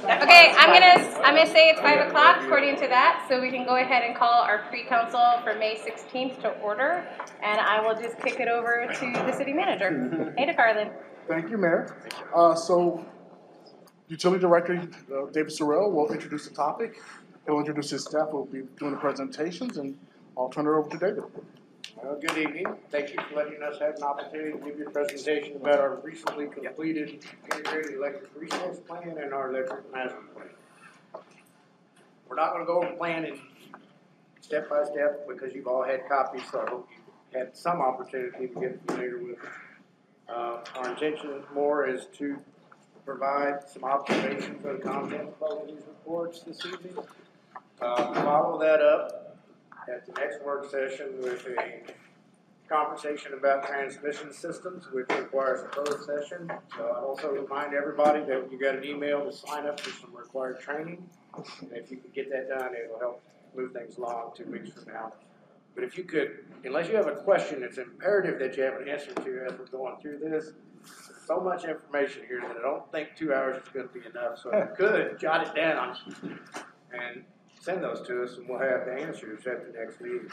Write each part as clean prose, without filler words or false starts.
Okay, I'm gonna say it's 5 o'clock according to that, so we can go ahead and call our pre-council for May 16th to order, and I will just kick it over to the city manager. Hey, DeCarlin. Thank you, Mayor. So, Utility Director David Sorrell will introduce the topic. He'll introduce his staff who will be doing the presentations, and I'll turn it over to David. Well, good evening. Thank you for letting us have an opportunity to give you a presentation about our recently completed integrated electric resource plan and our electric master plan. We're not going to go over the plan in step by step because you've all had copies, so I hope you had some opportunity to get familiar with it. Our intention more is to provide some observations of the content of all of these reports this evening. Follow that up at the next work session with a conversation about transmission systems, which requires a closed session. So I also remind everybody that you got an email to sign up for some required training. And if you can get that done, it will help move things along 2 weeks from now. But if you could, unless you have a question, it's imperative that you have an answer to as we're going through this. There's so much information here that I don't think 2 hours is going to be enough. So if you could, jot it down and send those to us, and we'll have the answers at the next meeting.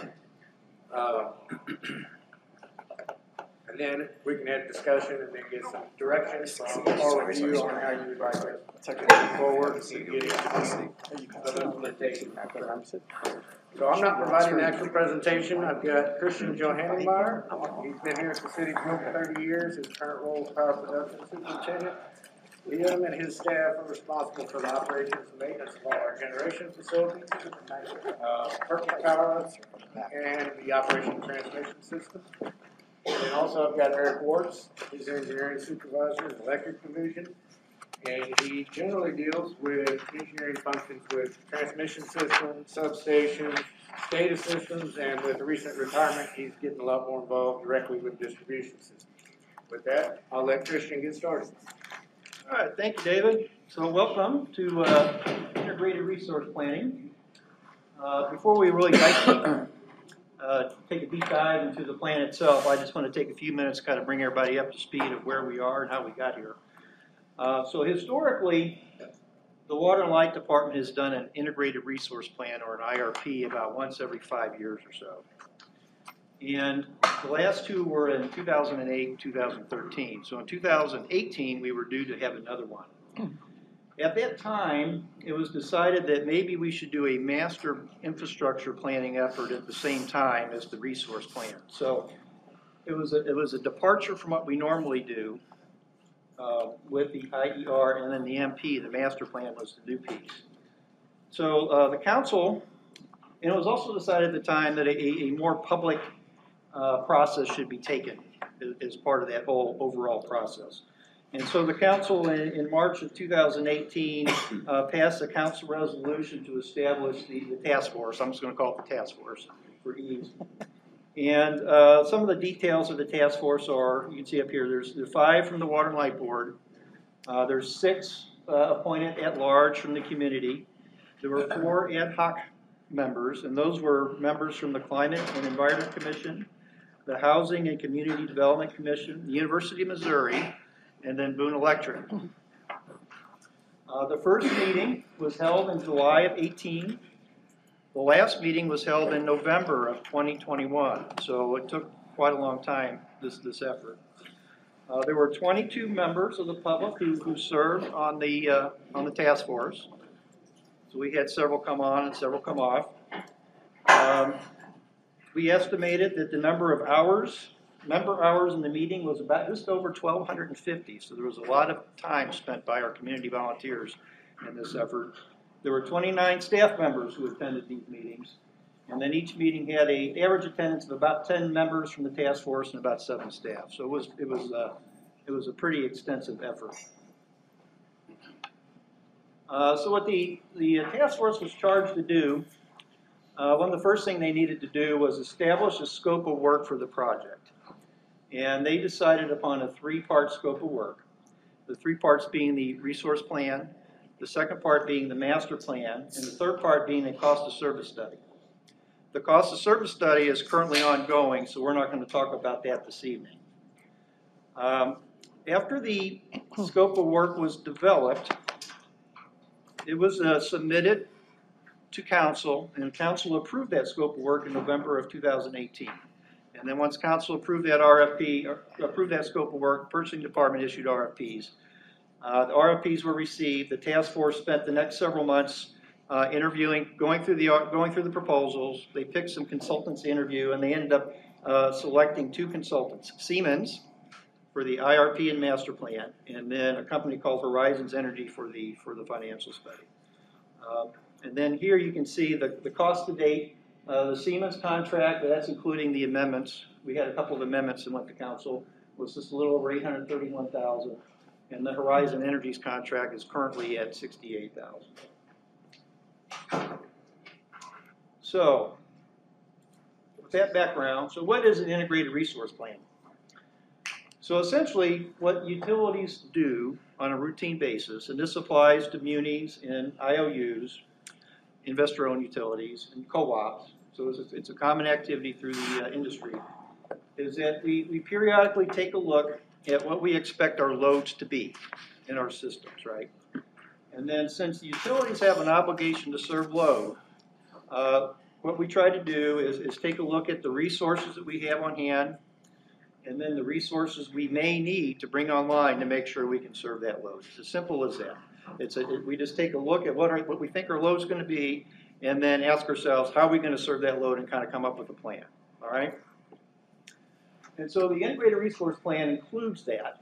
And then we can have discussion and then get some direction from all of you on how you would like to move forward and get into the implementation. So I'm not providing an actual presentation. I've got Christian Johannenmeyer. He's been here at the city for over 30 years. His current role is power production superintendent. Him and his staff are responsible for the operations and maintenance of all our generation facilities, purple power, and the operation transmission system. And also I've got Eric Warts, he's the engineering supervisor in the electric division, and he generally deals with engineering functions with transmission systems, substations, SCADA systems, and with the recent retirement, he's getting a lot more involved directly with distribution systems. With that, I'll let Christian get started. All right, thank you, David. So welcome to Integrated Resource Planning. Before we really take a deep dive into the plan itself, I just want to take a few minutes to kind of bring everybody up to speed of where we are and how we got here. So historically, the Water and Light Department has done an Integrated Resource Plan, or an IRP, about once every 5 years or so. And the last two were in 2008 and 2013. So in 2018, we were due to have another one. At that time, it was decided that maybe we should do a master infrastructure planning effort at the same time as the resource plan. So it was a departure from what we normally do with the IER, and then the MP, the master plan, was the new piece. So the council, and it was also decided at the time that a more public process should be taken as part of that whole overall process. And so the council in March of 2018 passed a council resolution to establish the task force. I'm just going to call it the task force for ease. And some of the details of the task force are, you can see up here, there's 5 from the Water and Light Board. There's 6 appointed at large from the community. There were 4 ad hoc members, and those were members from the Climate and Environment Commission, the Housing and Community Development Commission, the University of Missouri, and then Boone Electric. The first meeting was held in July of 18. The last meeting was held in November of 2021, so it took quite a long time, this effort. There were 22 members of the public who served on the task force. So we had several come on and several come off. We estimated that the number of member hours in the meeting was about just over 1,250. So there was a lot of time spent by our community volunteers in this effort. There were 29 staff members who attended these meetings. And then each meeting had an average attendance of about 10 members from the task force and about 7 staff. So it was a pretty extensive effort. So what the task force was charged to do, one of the first things they needed to do was establish a scope of work for the project. And they decided upon a 3-part scope of work. The 3 parts being the resource plan, the second part being the master plan, and the third part being a cost of service study. The cost of service study is currently ongoing, so we're not going to talk about that this evening. After the scope of work was developed, it was submitted to council, and council approved that scope of work in November of 2018. And then once council approved that RFP, or approved that scope of work, purchasing department issued RFPs. The RFPs were received. The task force spent the next several months interviewing, going through the proposals. They picked some consultants to interview, and they ended up selecting 2 consultants: Siemens for the IRP and master plan, and then a company called Horizons Energy for the financial study. And then here you can see the cost to date. The Siemens contract, that's including the amendments. We had a couple of amendments that went to council. Was just a little over $831,000, and the Horizon Energy's contract is currently at $68,000. So, with that background, so what is an integrated resource plan? So essentially, what utilities do on a routine basis, and this applies to munis and IOUs, investor-owned utilities, and co-ops, so it's a common activity through the industry, is that we periodically take a look at what we expect our loads to be in our systems, right? And then since the utilities have an obligation to serve load, what we try to do is take a look at the resources that we have on hand, and then the resources we may need to bring online to make sure we can serve that load. It's as simple as that. We just take a look at what we think our load's going to be, and then ask ourselves, how are we going to serve that load, and kind of come up with a plan, all right? And so the integrated resource plan includes that.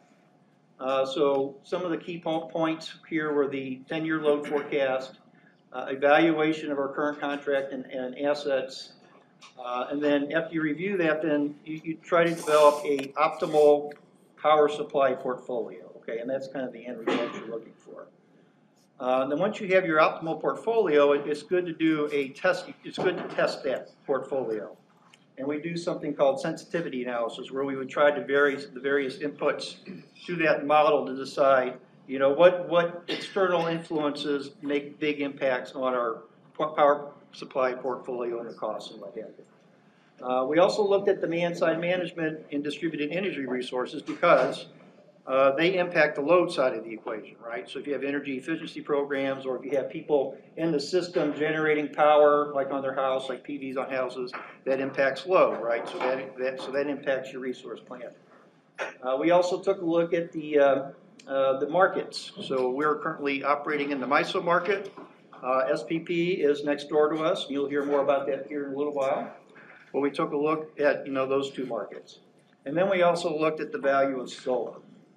So some of the key points here were the 10-year load forecast, evaluation of our current contract and assets, and then after you review that, then you try to develop a optimal power supply portfolio, okay? And that's kind of the end result you're looking for. Then once you have your optimal portfolio, it's good to do a test. It's good to test that portfolio, and we do something called sensitivity analysis, where we would try the various inputs to that model to decide, you know, what external influences make big impacts on our power supply portfolio and the costs and what have you. We also looked at demand-side management in distributed energy resources because they impact the load side of the equation, right? So if you have energy efficiency programs, or if you have people in the system generating power, like on their house, like PVs on houses, that impacts load, right? So that impacts your resource plan. We also took a look at the markets. So we're currently operating in the MISO market. SPP is next door to us. You'll hear more about that here in a little while. But we took a look at those 2 markets, and then we also looked at the value of solar.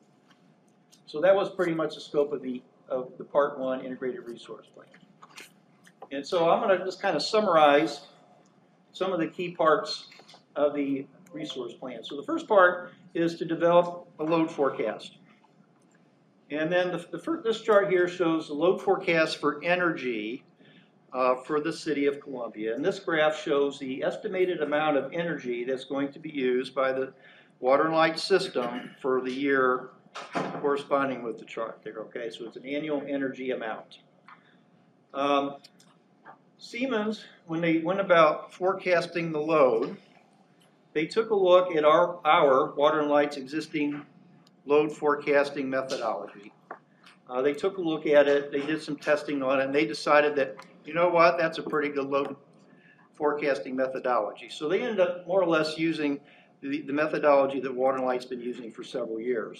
So that was pretty much the scope of the Part 1 integrated resource plan. And so I'm going to just kind of summarize some of the key parts of the resource plan. So the first part is to develop a load forecast. And then this chart here shows the load forecast for energy for the city of Columbia. And this graph shows the estimated amount of energy that's going to be used by the water and light system for the year corresponding with the chart there, okay? So it's an annual energy amount. Siemens, when they went about forecasting the load, they took a look at our water and light's existing load forecasting methodology. They took a look at it, they did some testing on it, and they decided that, you know what, that's a pretty good load forecasting methodology. So they ended up more or less using the methodology that Water and Light's been using for several years.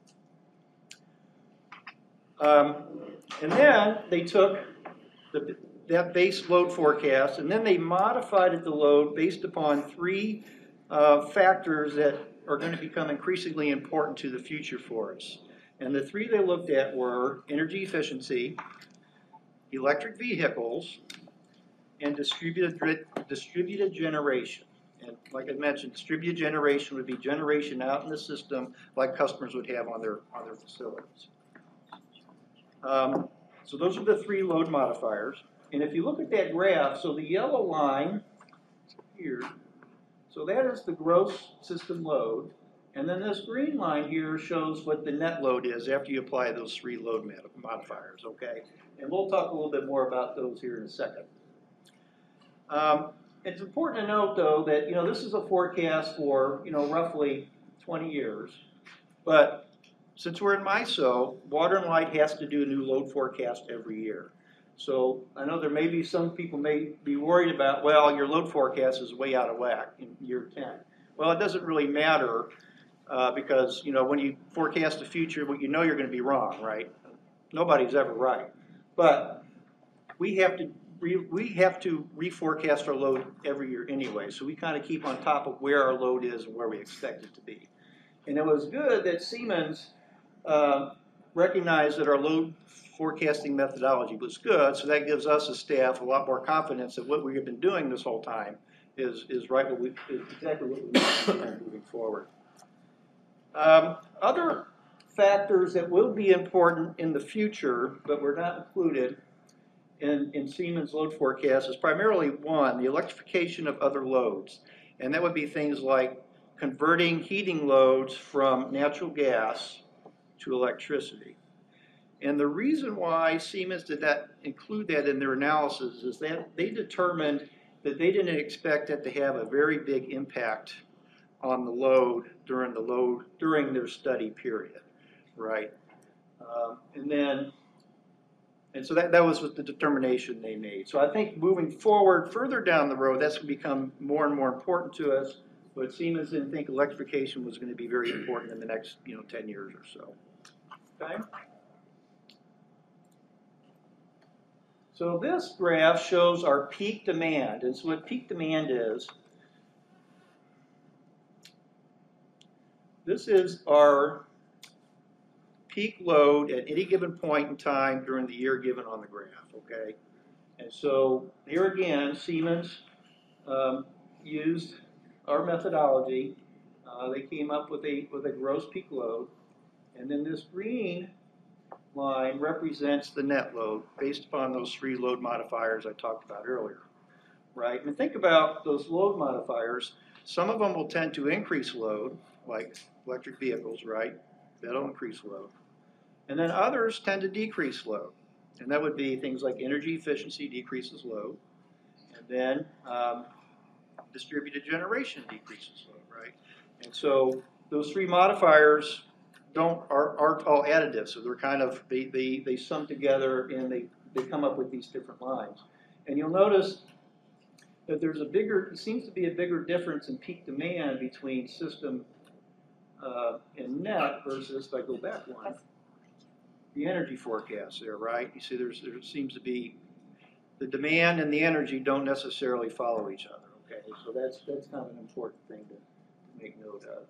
And then they took that base load forecast, and then they modified the load based upon 3 factors that are going to become increasingly important to the future for us. And the 3 they looked at were energy efficiency, electric vehicles, and distributed generation. And like I mentioned, distributed generation would be generation out in the system like customers would have on their facilities. So those are the 3 load modifiers. And if you look at that graph, so the yellow line here, so that is the gross system load. And then this green line here shows what the net load is after you apply those 3 load modifiers, okay? And we'll talk a little bit more about those here in a second. It's important to note, though, that this is a forecast for roughly 20 years. But since we're in MISO, Water and Light has to do a new load forecast every year. So I know there may be some people may be worried about, well, your load forecast is way out of whack in year 10. Well, it doesn't really matter because, when you forecast the future, well, you're going to be wrong, right? Nobody's ever right. But we have to reforecast our load every year anyway, so we kind of keep on top of where our load is and where we expect it to be. And it was good that Siemens recognized that our load forecasting methodology was good, so that gives us as staff a lot more confidence that what we have been doing this whole time is exactly what we need moving forward. Other factors that will be important in the future, but were not included in Siemens load forecast is primarily one, the electrification of other loads. And that would be things like converting heating loads from natural gas to electricity. And the reason why Siemens did that, include that in their analysis, is that they determined that they didn't expect it to have a very big impact on the load during their study period, right? And so that was what the determination they made. So I think moving forward, further down the road, that's going to become more and more important to us. But Siemens didn't think electrification was going to be very important in the next 10 years or so. Okay. So this graph shows our peak demand. And so what peak demand is, this is our peak load at any given point in time during the year given on the graph, okay? And so here again, Siemens used our methodology. They came up with a gross peak load. And then this green line represents the net load based upon those 3 load modifiers I talked about earlier, right? And think about those load modifiers. Some of them will tend to increase load, like electric vehicles, right? That'll increase load. And then others tend to decrease load. And that would be things like energy efficiency decreases load. And then distributed generation decreases load, right? And so those 3 modifiers aren't all additive, so they're kind of, they sum together and they come up with these different lines. And you'll notice that it seems to be a bigger difference in peak demand between system and net versus, if I go back one, the energy forecast there, right? You see there seems to be, the demand and the energy don't necessarily follow each other, okay? So that's kind of an important thing to make note of.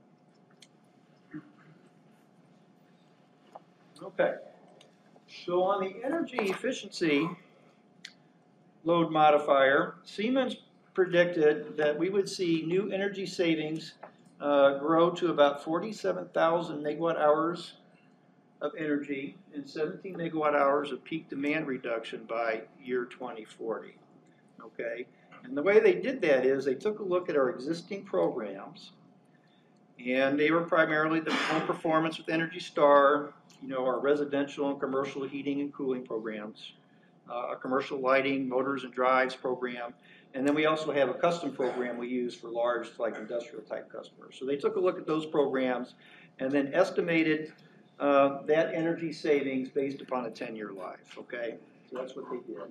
Okay, so on the energy efficiency load modifier, Siemens predicted that we would see new energy savings grow to about 47,000 megawatt hours of energy and 17 megawatt hours of peak demand reduction by year 2040. Okay, and the way they did that is they took a look at our existing programs, and they were primarily the home performance with Energy Star, our residential and commercial heating and cooling programs, a commercial lighting, motors and drives program, and then we also have a custom program we use for large, like industrial type customers. So they took a look at those programs and then estimated that energy savings based upon a 10-year life, okay? So that's what they did.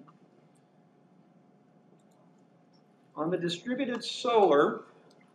On the distributed solar,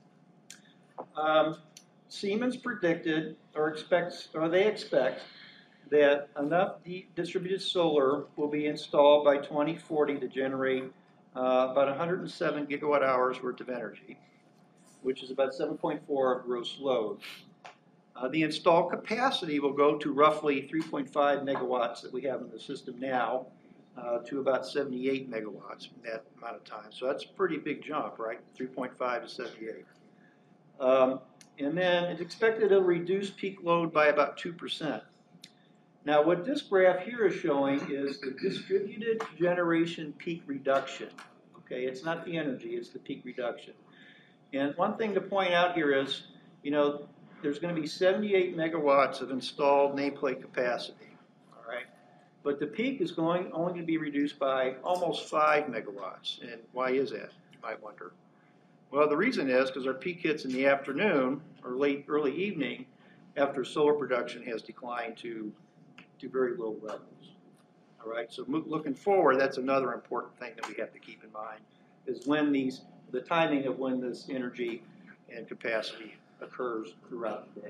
Siemens predicted they expect that enough distributed solar will be installed by 2040 to generate about 107 gigawatt hours worth of energy, which is about 7.4 of gross load. The installed capacity will go to roughly 3.5 megawatts that we have in the system now to about 78 megawatts in that amount of time. So that's a pretty big jump, right? 3.5 to 78. And then it's expected to reduce peak load by about 2%. Now what this graph here is showing is the distributed generation peak reduction. Okay, it's not the energy, it's the peak reduction. And one thing to point out here is, there's going to be 78 megawatts of installed nameplate capacity, all right? But the peak is only going to be reduced by almost 5 megawatts. And why is that, you might wonder? Well, the reason is because our peak hits in the afternoon or early evening after solar production has declined to very low levels. All right, so looking forward, that's another important thing that we have to keep in mind, is when the timing of when this energy and capacity occurs throughout the day.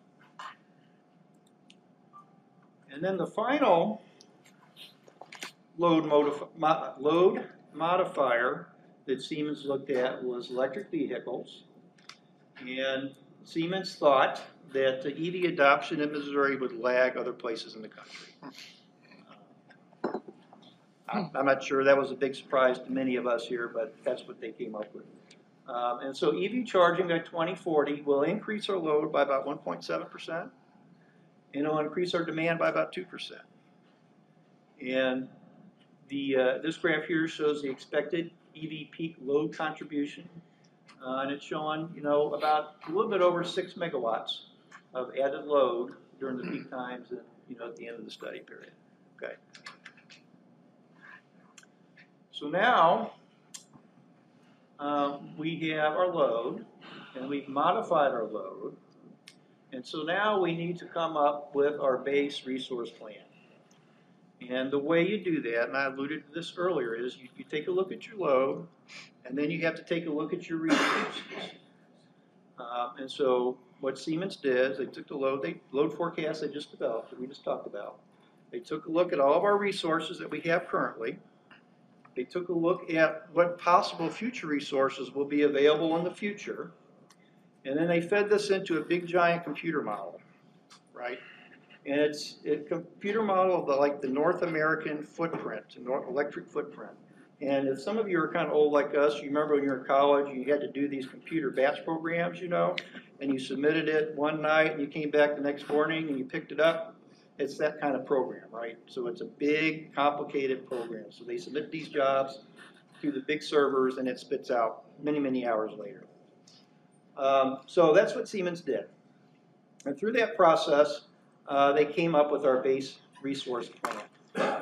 And then the final load modifier that Siemens looked at was electric vehicles. And Siemens thought that the EV adoption in Missouri would lag other places in the country. I'm not sure that was a big surprise to many of us here, but that's what they came up with. And so EV charging by 2040 will increase our load by about 1.7%, and it'll increase our demand by about 2%. And this graph here shows the expected EV peak load contribution, and it's showing, about a little bit over 6 megawatts of added load during the peak times, and, at the end of the study period. Okay. So now we have our load, and we've modified our load, and so now we need to come up with our base resource plan. And the way you do that, and I alluded to this earlier, is you take a look at your load, and then you have to take a look at your resources. And so what Siemens did is they took the load forecast they just developed, that we just talked about. They took a look at all of our resources that we have currently. They took a look at what possible future resources will be available in the future. And then they fed this into a big giant computer model, right? And it's a computer model of the North American footprint, electric footprint. And if some of you are kind of old like us, you remember when you were in college, you had to do these computer batch programs, and you submitted it one night, and you came back the next morning, and you picked it up. It's that kind of program, right? So it's a big, complicated program. So they submit these jobs to the big servers, and it spits out many, many hours later. So that's what Siemens did. And through that process, they came up with our base resource plan.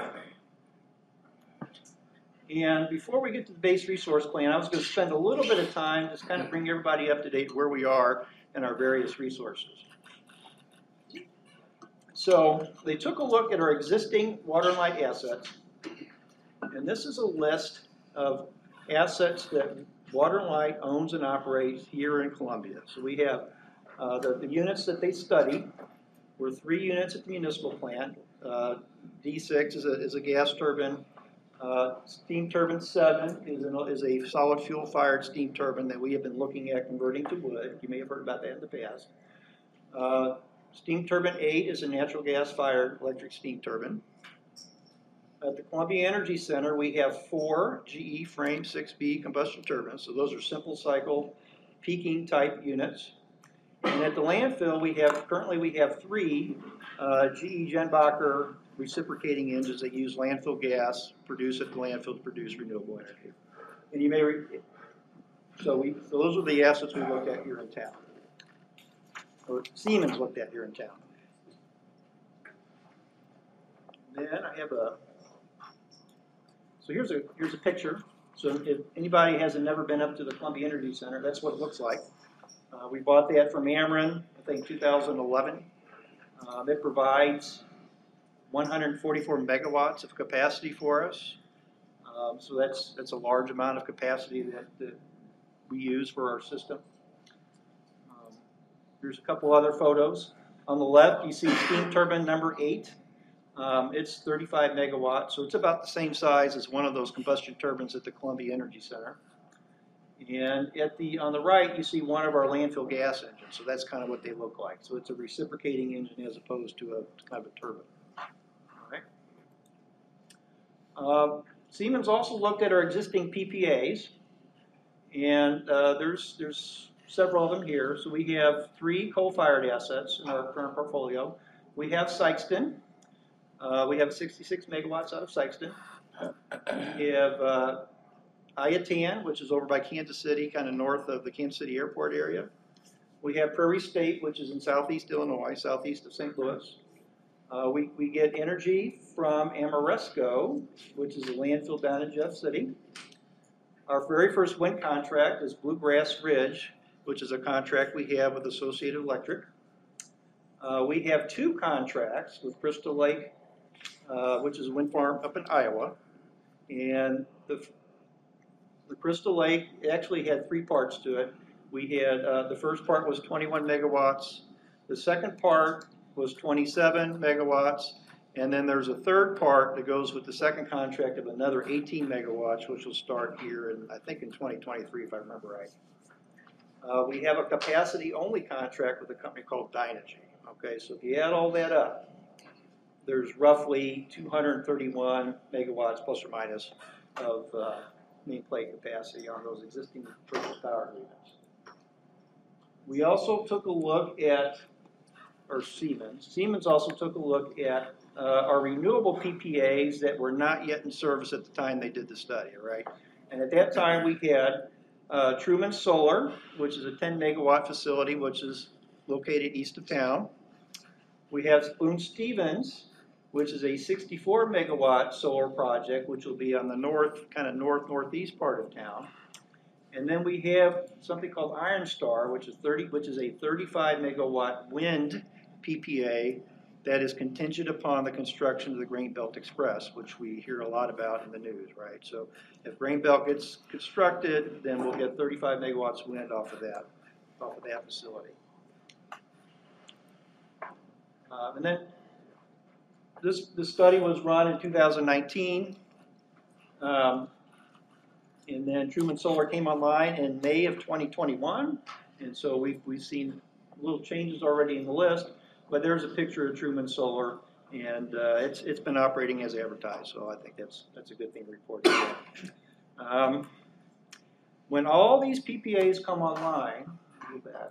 And before we get to the base resource plan, I was going to spend a little bit of time just kind of bring everybody up to date where we are in our various resources. So they took a look at our existing water and light assets, and this is a list of assets that Water and Light owns and operates here in Columbia. So we have the units that they studied were 3 units at the municipal plant. D6 is a gas turbine. Steam turbine 7 is a solid fuel fired steam turbine that we have been looking at converting to wood. You may have heard about that in the past. Steam turbine 8 is a natural gas fired electric steam turbine. At the Columbia Energy Center, we have 4 GE Frame 6B combustion turbines. So those are simple cycle peaking type units. And at the landfill, currently we have 3 GE Jenbacher reciprocating engines that use landfill gas produced at the landfill to produce renewable energy. And you may, so those are the assets we looked at here in town, or Siemens looked at here in town. And then I have so here's a picture. So if anybody hasn't never been up to the Columbia Energy Center, that's what it looks like. We bought that from Ameren, I think 2011. It provides 144 megawatts of capacity for us. So that's a large amount of capacity that we use for our system. Here's a couple other photos. On the left, you see steam turbine number 8. It's 35 megawatts, so it's about the same size as one of those combustion turbines at the Columbia Energy Center. And on the right, you see one of our landfill gas engines, so that's kind of what they look like. So it's a reciprocating engine as opposed to a kind of a turbine. All right. Siemens also looked at our existing PPAs, and there's several of them here. So we have 3 coal-fired assets in our current portfolio. We have Sikeston. We have 66 megawatts out of Sikeston. We have Iatan, which is over by Kansas City, kind of north of the Kansas City airport area. We have Prairie State, which is in southeast Illinois, southeast of St. Louis. We get energy from Ameresco, which is a landfill down in Jeff City. Our very first wind contract is Bluegrass Ridge, which is a contract we have with Associated Electric. We have 2 contracts with Crystal Lake which is a wind farm up in Iowa. And the Crystal Lake actually had 3 parts to it. We had, the first part was 21 megawatts. The second part was 27 megawatts. And then there's a third part that goes with the second contract of another 18 megawatts, which will start here in, I think in 2023, if I remember right. We have a capacity-only contract with a company called Dynegy. Okay, so if you add all that up, there's roughly 231 megawatts plus or minus of nameplate capacity on those existing purchase power agreements. We also took a look at, or Siemens also took a look at our renewable PPAs that were not yet in service at the time they did the study, right? And at that time we had Truman Solar, which is a 10 megawatt facility, which is located east of town. We have Boone Stevens, which is a 64 megawatt solar project, which will be on the northeast part of town. And then we have something called Iron Star, which is a 35 megawatt wind PPA that is contingent upon the construction of the Grain Belt Express, which we hear a lot about in the news, right? So if Grain Belt gets constructed, then we'll get 35 megawatts wind off of that facility. And then this study was run in 2019. And then Truman Solar came online in May of 2021. And so we've seen little changes already in the list. But there's a picture of Truman Solar, and it's been operating as advertised. So I think that's a good thing to report. When all these PPAs come online, do that.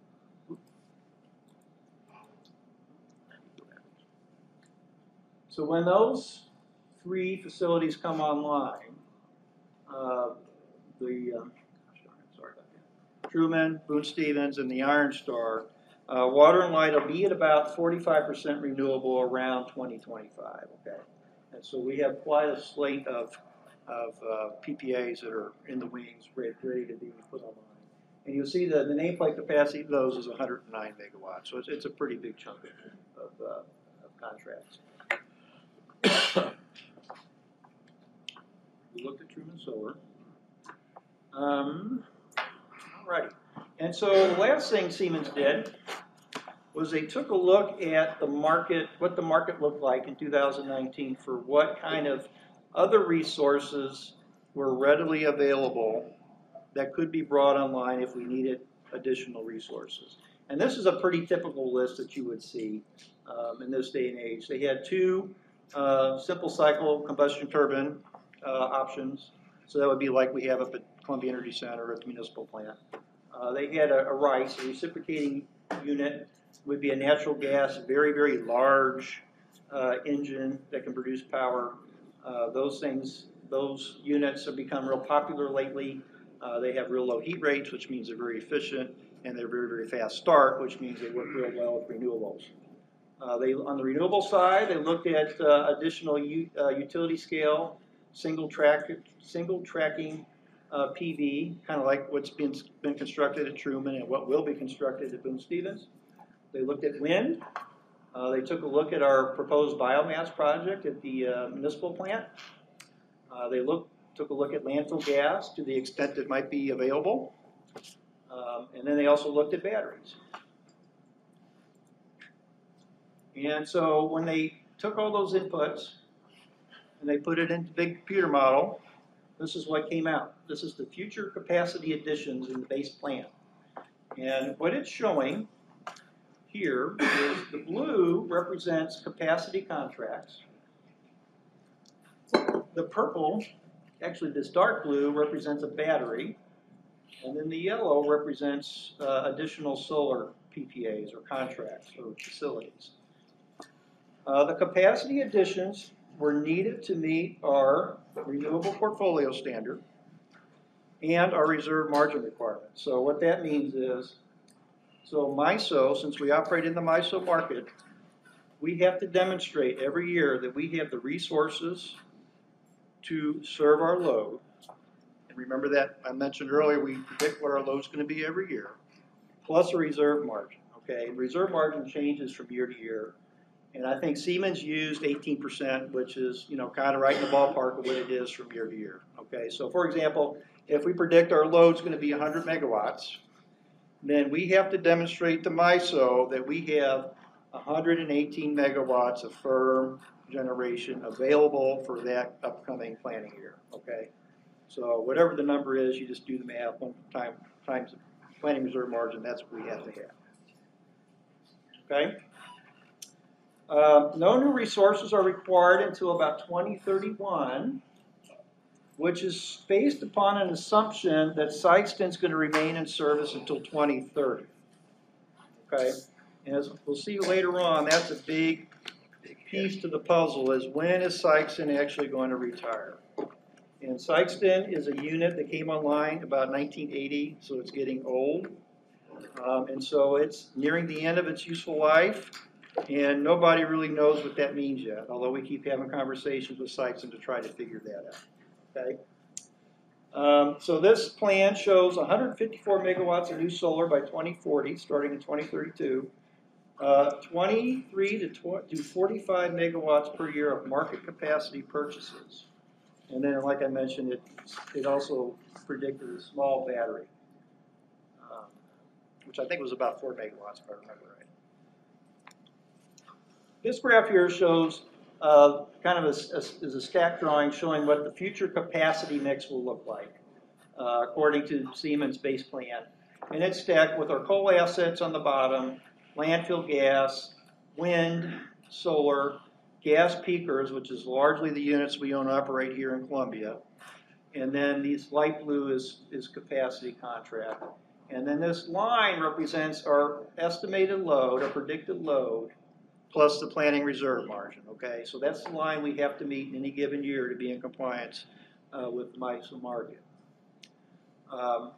So when those 3 facilities come online, Truman, Boone Stevens, and the Iron Star, Water and Light will be at about 45% renewable around 2025. Okay, and so we have quite a slate of PPAs that are in the wings, ready to be put online. And you'll see that the nameplate capacity of those is 109 megawatts. So it's a pretty big chunk of contracts. We looked at Truman Solar. Alrighty. And so the last thing Siemens did was they took a look at the market, what the market looked like in 2019 for what kind of other resources were readily available that could be brought online if we needed additional resources. And this is a pretty typical list that you would see in this day and age. They had 2 simple cycle combustion turbine options. So that would be like we have up at Columbia Energy Center at the municipal plant. They had a RICE, a reciprocating unit, would be a natural gas, very, very large engine that can produce power. Those units have become real popular lately. They have real low heat rates, which means they're very efficient, and they're very, very fast start, which means they work real well with renewables. On the renewable side, they looked at additional utility scale, single tracking PV, kind of like what's been constructed at Truman and what will be constructed at Boone Stevens. They looked at wind. They took a look at our proposed biomass project at the municipal plant. They took a look at landfill gas to the extent that might be available. And then they also looked at batteries. And so when they took all those inputs and they put it into the big computer model, this is what came out. This is the future capacity additions in the base plan. And what it's showing here is the blue represents capacity contracts. The purple, actually this dark blue, represents a battery. And then the yellow represents additional solar PPAs or contracts or facilities. The capacity additions were needed to meet our renewable portfolio standard and our reserve margin requirements. So what that means is, so MISO, since we operate in the MISO market, we have to demonstrate every year that we have the resources to serve our load. And remember that I mentioned earlier, we predict what our load is going to be every year, plus a reserve margin. Okay, and reserve margin changes from year to year. And I think Siemens used 18%, which is, you know, kind of right in the ballpark of what it is from year to year. Okay, so for example, if we predict our load's going to be 100 megawatts, then we have to demonstrate to MISO that we have 118 megawatts of firm generation available for that upcoming planning year. Okay, so whatever the number is, you just do the math, one time times the planning reserve margin. That's what we have to have. Okay. No new resources are required until about 2031, which is based upon an assumption that Sikeston's going to remain in service until 2030. Okay, and as we'll see later on, that's a big piece to the puzzle, is when is Sikeston actually going to retire? And Sikeston is a unit that came online about 1980, so it's getting old. And so it's nearing the end of its useful life, and nobody really knows what that means yet, although we keep having conversations with Sikeston to try to figure that out. Okay. So this plan shows 154 megawatts of new solar by 2040, starting in 2032. 23 to 45 megawatts per year of market capacity purchases. And then, like I mentioned, it also predicted a small battery, which I think was about 4 megawatts, if I remember right. This graph here shows kind of is a stack drawing showing what the future capacity mix will look like, according to Siemens base plan. And it's stacked with our coal assets on the bottom, landfill gas, wind, solar, gas peakers, which is largely the units we own and operate here in Columbia. And then these light blue is capacity contract. And then this line represents our estimated load, our predicted load, plus the planning reserve margin, okay? So that's the line we have to meet in any given year to be in compliance with the MISO market. All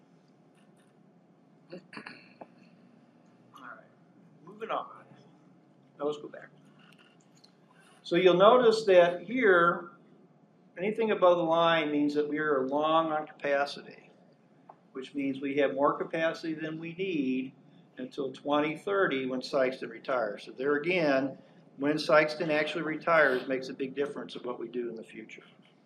right, moving on. Now let's go back. So you'll notice that here, anything above the line means that we are long on capacity, which means we have more capacity than we need until 2030 when Sikeston retires. So there again, when Sikeston actually retires makes a big difference of what we do in the future.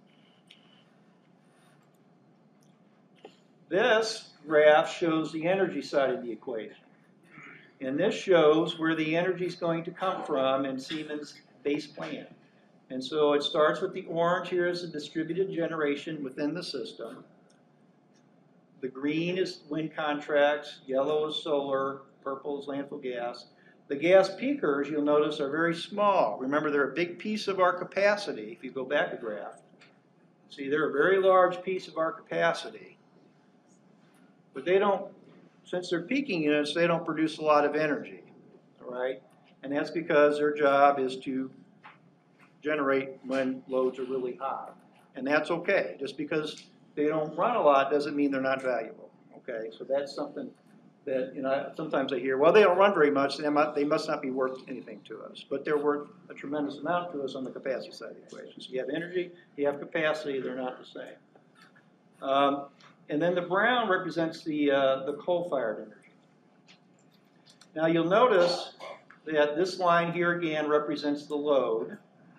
This graph shows the energy side of the equation. And this shows where the energy is going to come from in Siemens' base plan. And so it starts with the orange here as the distributed generation within the system. The green is wind contracts, yellow is solar, purple is landfill gas. The gas peakers, you'll notice, are very small. Remember, they're a big piece of our capacity. If you go back a graph, see, they're a very large piece of our capacity. But they don't, since they're peaking units, they don't produce a lot of energy, all right? And that's because their job is to generate when loads are really high. And that's okay. Just because they don't run a lot doesn't mean they're not valuable, okay? So that's something that, you know, sometimes I hear, well, they don't run very much, they must not be worth anything to us. But they're worth a tremendous amount to us on the capacity side of the equation. So you have energy, you have capacity, they're not the same. And then the brown represents the coal-fired energy. Now you'll notice that this line here again represents the load.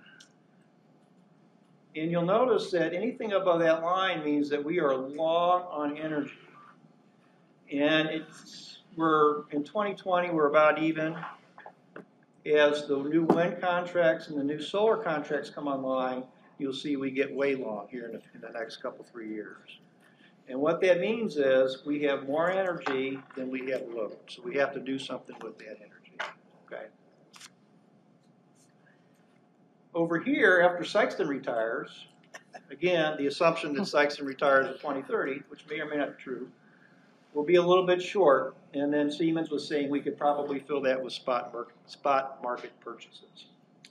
And you'll notice that anything above that line means that we are long on energy. And we're in 2020, we're about even. As the new wind contracts and the new solar contracts come online, you'll see we get way long here in the next couple, 3 years. And what that means is we have more energy than we have load. So we have to do something with that energy, okay? Over here, after Sikeston retires, again, the assumption that Sikeston retires in 2030, which may or may not be true, will be a little bit short. And then Siemens was saying we could probably fill that with spot market purchases.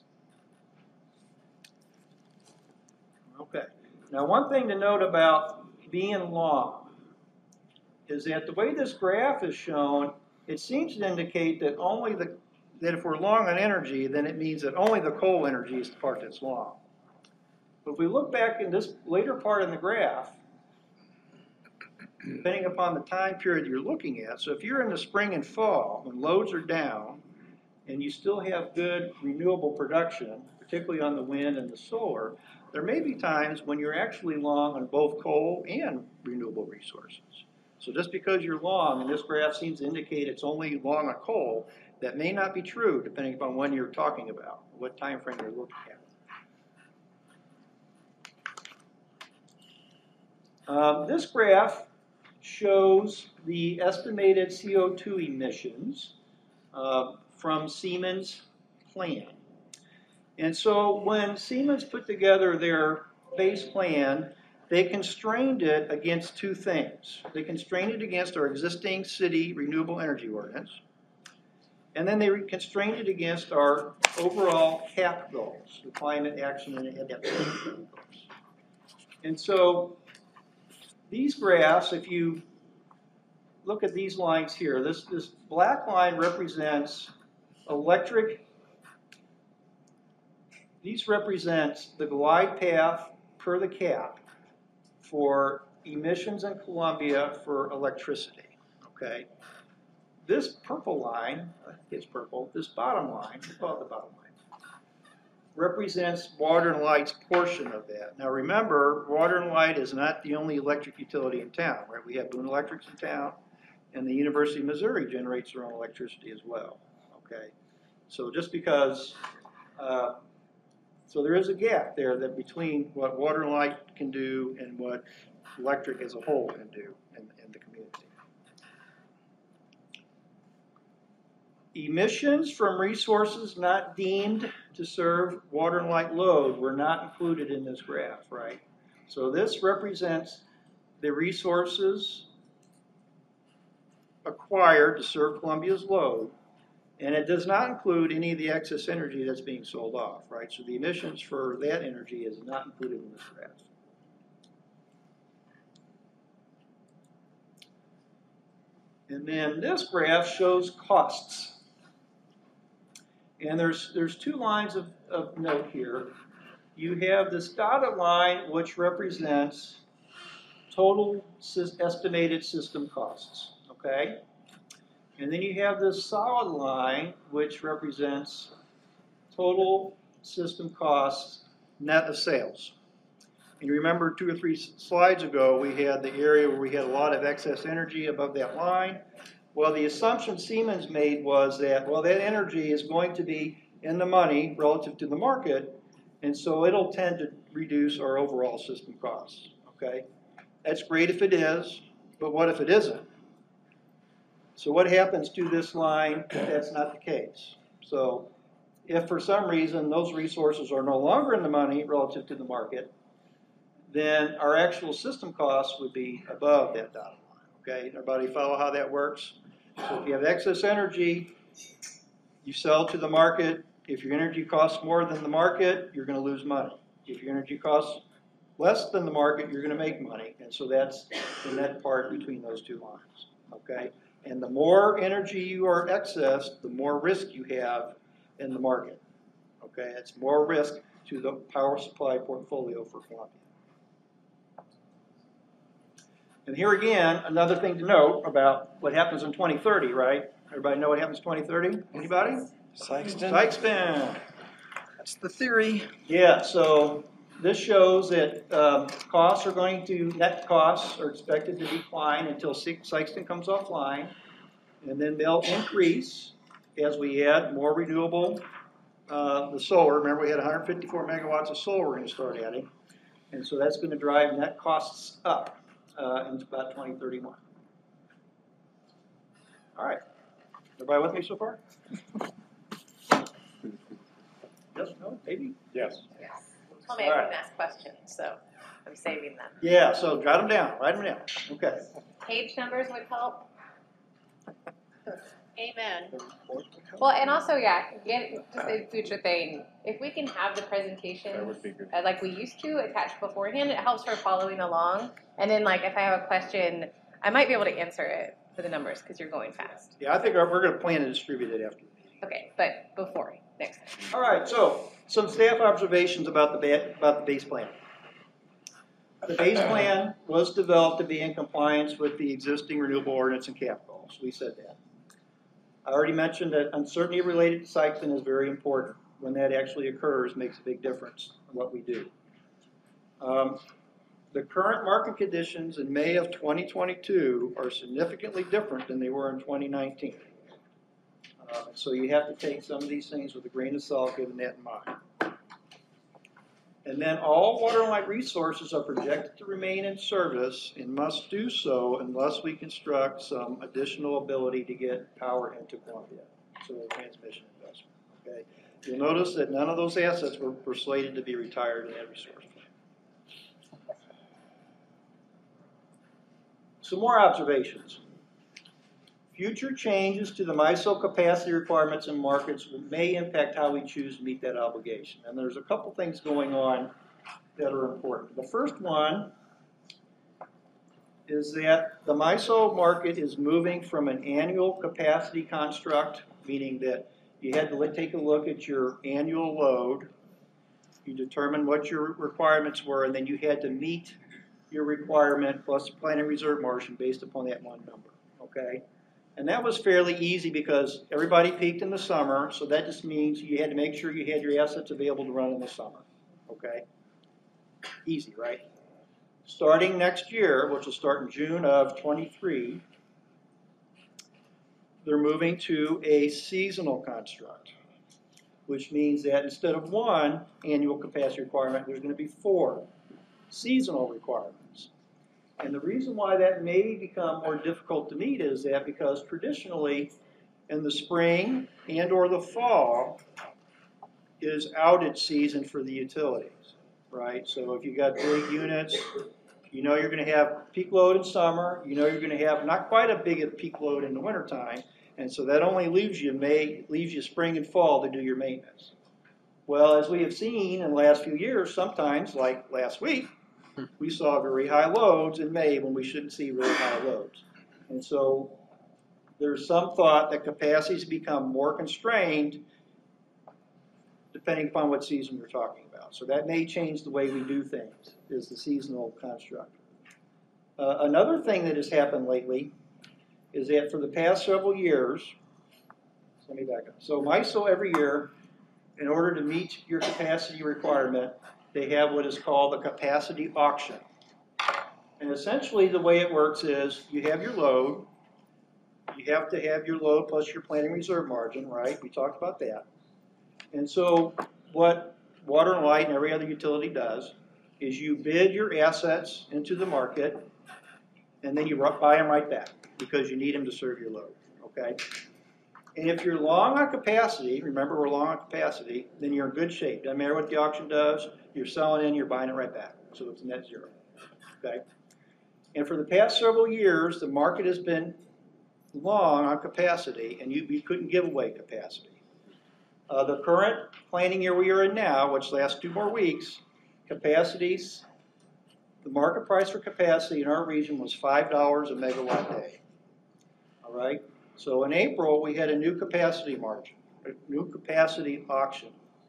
Okay. Now, one thing to note about being long is that the way this graph is shown, it seems to indicate that that if we're long on energy, then it means that only the coal energy is the part that's long. But if we look back in this later part in the graph, depending upon the time period you're looking at, so if you're in the spring and fall, when loads are down, and you still have good renewable production, particularly on the wind and the solar, there may be times when you're actually long on both coal and renewable resources. So just because you're long, and this graph seems to indicate it's only long on coal, that may not be true depending upon when you're talking about, what time frame you're looking at. This graph shows the estimated CO2 emissions from Siemens' plan. And so when Siemens put together their base plan, they constrained it against two things. They constrained it against our existing city renewable energy ordinance, and then they constrained it against our overall CAP goals, the climate action and adaptation goals. And so these graphs, if you look at these lines here, this black line represents electric. These represent the glide path per the CAP for emissions in Columbia for electricity, okay? This purple line, I think it's purple, this bottom line, we call it the bottom line, represents Water and Light's portion of that. Now remember, Water and Light is not the only electric utility in town, right? We have Boone Electrics in town, and the University of Missouri generates their own electricity as well, okay? So just because, so there is a gap there that between what Water and Light can do and what electric as a whole can do in the community. Emissions from resources not deemed to serve water and light load were not included in this graph, right? So this represents the resources acquired to serve Columbia's load, and it does not include any of the excess energy that's being sold off, right? So the emissions for that energy is not included in this graph. And then this graph shows costs. And there's two lines of note here. You have this dotted line, which represents total estimated system costs, okay? And then you have this solid line, which represents total system costs net of sales. And you remember 2 or 3 slides ago, we had the area where we had a lot of excess energy above that line. Well, the assumption Siemens made was that, well, that energy is going to be in the money relative to the market, and so it'll tend to reduce our overall system costs, okay? That's great if it is, but what if it isn't? So what happens to this line if that's not the case? So if for some reason those resources are no longer in the money relative to the market, then our actual system costs would be above that dotted line, okay? Everybody follow how that works? So if you have excess energy, you sell to the market. If your energy costs more than the market, you're going to lose money. If your energy costs less than the market, you're going to make money. And so that's the net part between those two lines, okay? And the more energy you are excess, the more risk you have in the market, okay? It's more risk to the power supply portfolio for Columbia. And here again, another thing to note about what happens in 2030, right? Everybody know what happens in 2030? Anybody? Sikeston. Sikeston. That's the theory. Yeah, so this shows that costs are going to, net costs are expected to decline until Sikeston comes offline, and then they'll increase as we add more renewable, the solar. Remember, we had 154 megawatts of solar we're going to start adding, and so that's going to drive net costs up into about 2031. All right, everybody with me so far? Yes, no, maybe? Yes. Tell me I can ask questions, so I'm saving them. Yeah, so jot them down, write them down. Okay. Page numbers would help. Amen. Well, and also, yeah, just a future thing. If we can have the presentations like we used to attached beforehand, it helps for following along. And then, like, if I have a question, I might be able to answer it for the numbers because you're going fast. Yeah, I think we're going to plan to distribute it after the meeting. Okay, but before next time. All right, so some staff observations about the base plan. The base plan was developed to be in compliance with the existing renewable ordinance and cap goals. We said that. I already mentioned that uncertainty related to cycling is very important. When that actually occurs, makes a big difference in what we do. The current market conditions in May of 2022 are significantly different than they were in 2019. So you have to take some of these things with a grain of salt, given that in mind. And then all water and light resources are projected to remain in service and must do so unless we construct some additional ability to get power into Columbia, so a transmission investment. Okay? You'll notice that none of those assets were slated to be retired in that resource plan. Some more observations. Future changes to the MISO capacity requirements and markets may impact how we choose to meet that obligation. And there's a couple things going on that are important. The first one is that the MISO market is moving from an annual capacity construct, meaning that you had to take a look at your annual load, you determine what your requirements were, and then you had to meet your requirement plus planning reserve margin based upon that one number, okay? And that was fairly easy because everybody peaked in the summer, so that just means you had to make sure you had your assets available to run in the summer, okay? Easy, right? Starting next year, which will start in June of 23, they're moving to a seasonal construct, which means that instead of one annual capacity requirement, there's going to be 4 seasonal requirements. And the reason why that may become more difficult to meet is that because traditionally in the spring and or the fall is outage season for the utilities, right? So if you got big units, you know you're going to have peak load in summer, you know you're going to have not quite a big a peak load in the wintertime, and so that only leaves you spring and fall to do your maintenance. Well, as we have seen in the last few years, sometimes, like last week, we saw very high loads in May when we shouldn't see really high loads. And so there's some thought that capacities become more constrained depending upon what season we're talking about. So that may change the way we do things, is the seasonal construct. Another thing that has happened lately is that for the past several years, let me back up. So MISO every year, in order to meet your capacity requirement, they have what is called a capacity auction. And essentially the way it works is you have your load, you have to have your load plus your planning reserve margin, right? We talked about that. And so what Water and Light and every other utility does is you bid your assets into the market and then you buy them right back because you need them to serve your load, okay? And if you're long on capacity, remember we're long on capacity, then you're in good shape. Doesn't matter what the auction does, you're selling in, you're buying it right back. So it's net zero, okay? And for the past several years, the market has been long on capacity and you couldn't give away capacity. The current planning year we are in now, which lasts 2 more weeks, capacities, the market price for capacity in our region was $5 a megawatt day, all right? So in April, we had a new capacity margin, a new capacity auction.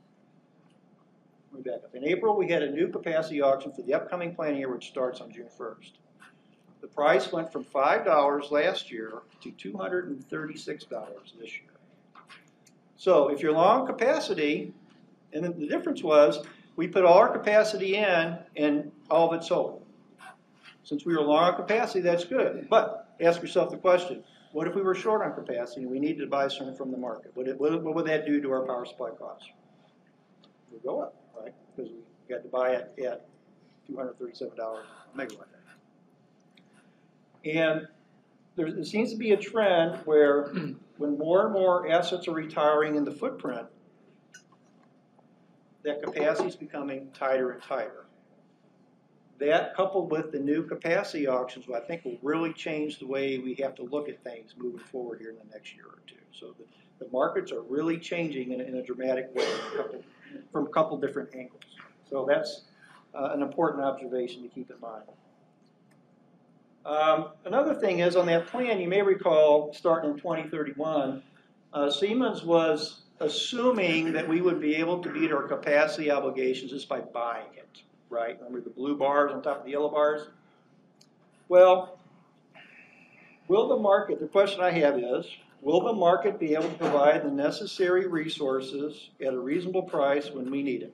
Let me back up. In April, we had a new capacity auction for the upcoming planning year, which starts on June 1st. The price went from $5 last year to $236 this year. So if you're long capacity, and then the difference was, we put all our capacity in and all of it sold. Since we were long on capacity, that's good. But ask yourself the question, what if we were short on capacity and we needed to buy something from the market? What would that do to our power supply costs? It would go up, right? Because we got to buy it at $237 a megawatt. And there seems to be a trend where when more and more assets are retiring in the footprint, that capacity is becoming tighter and tighter. That, coupled with the new capacity auctions, I think will really change the way we have to look at things moving forward here in the next year or two. So the markets are really changing in a dramatic way from a couple different angles. So that's an important observation to keep in mind. Another thing is on that plan, you may recall, starting in 2031, Siemens was assuming that we would be able to meet our capacity obligations just by buying it, right? Remember the blue bars on top of the yellow bars? Well, will the market, the question I have is, Will the market be able to provide the necessary resources at a reasonable price when we need it?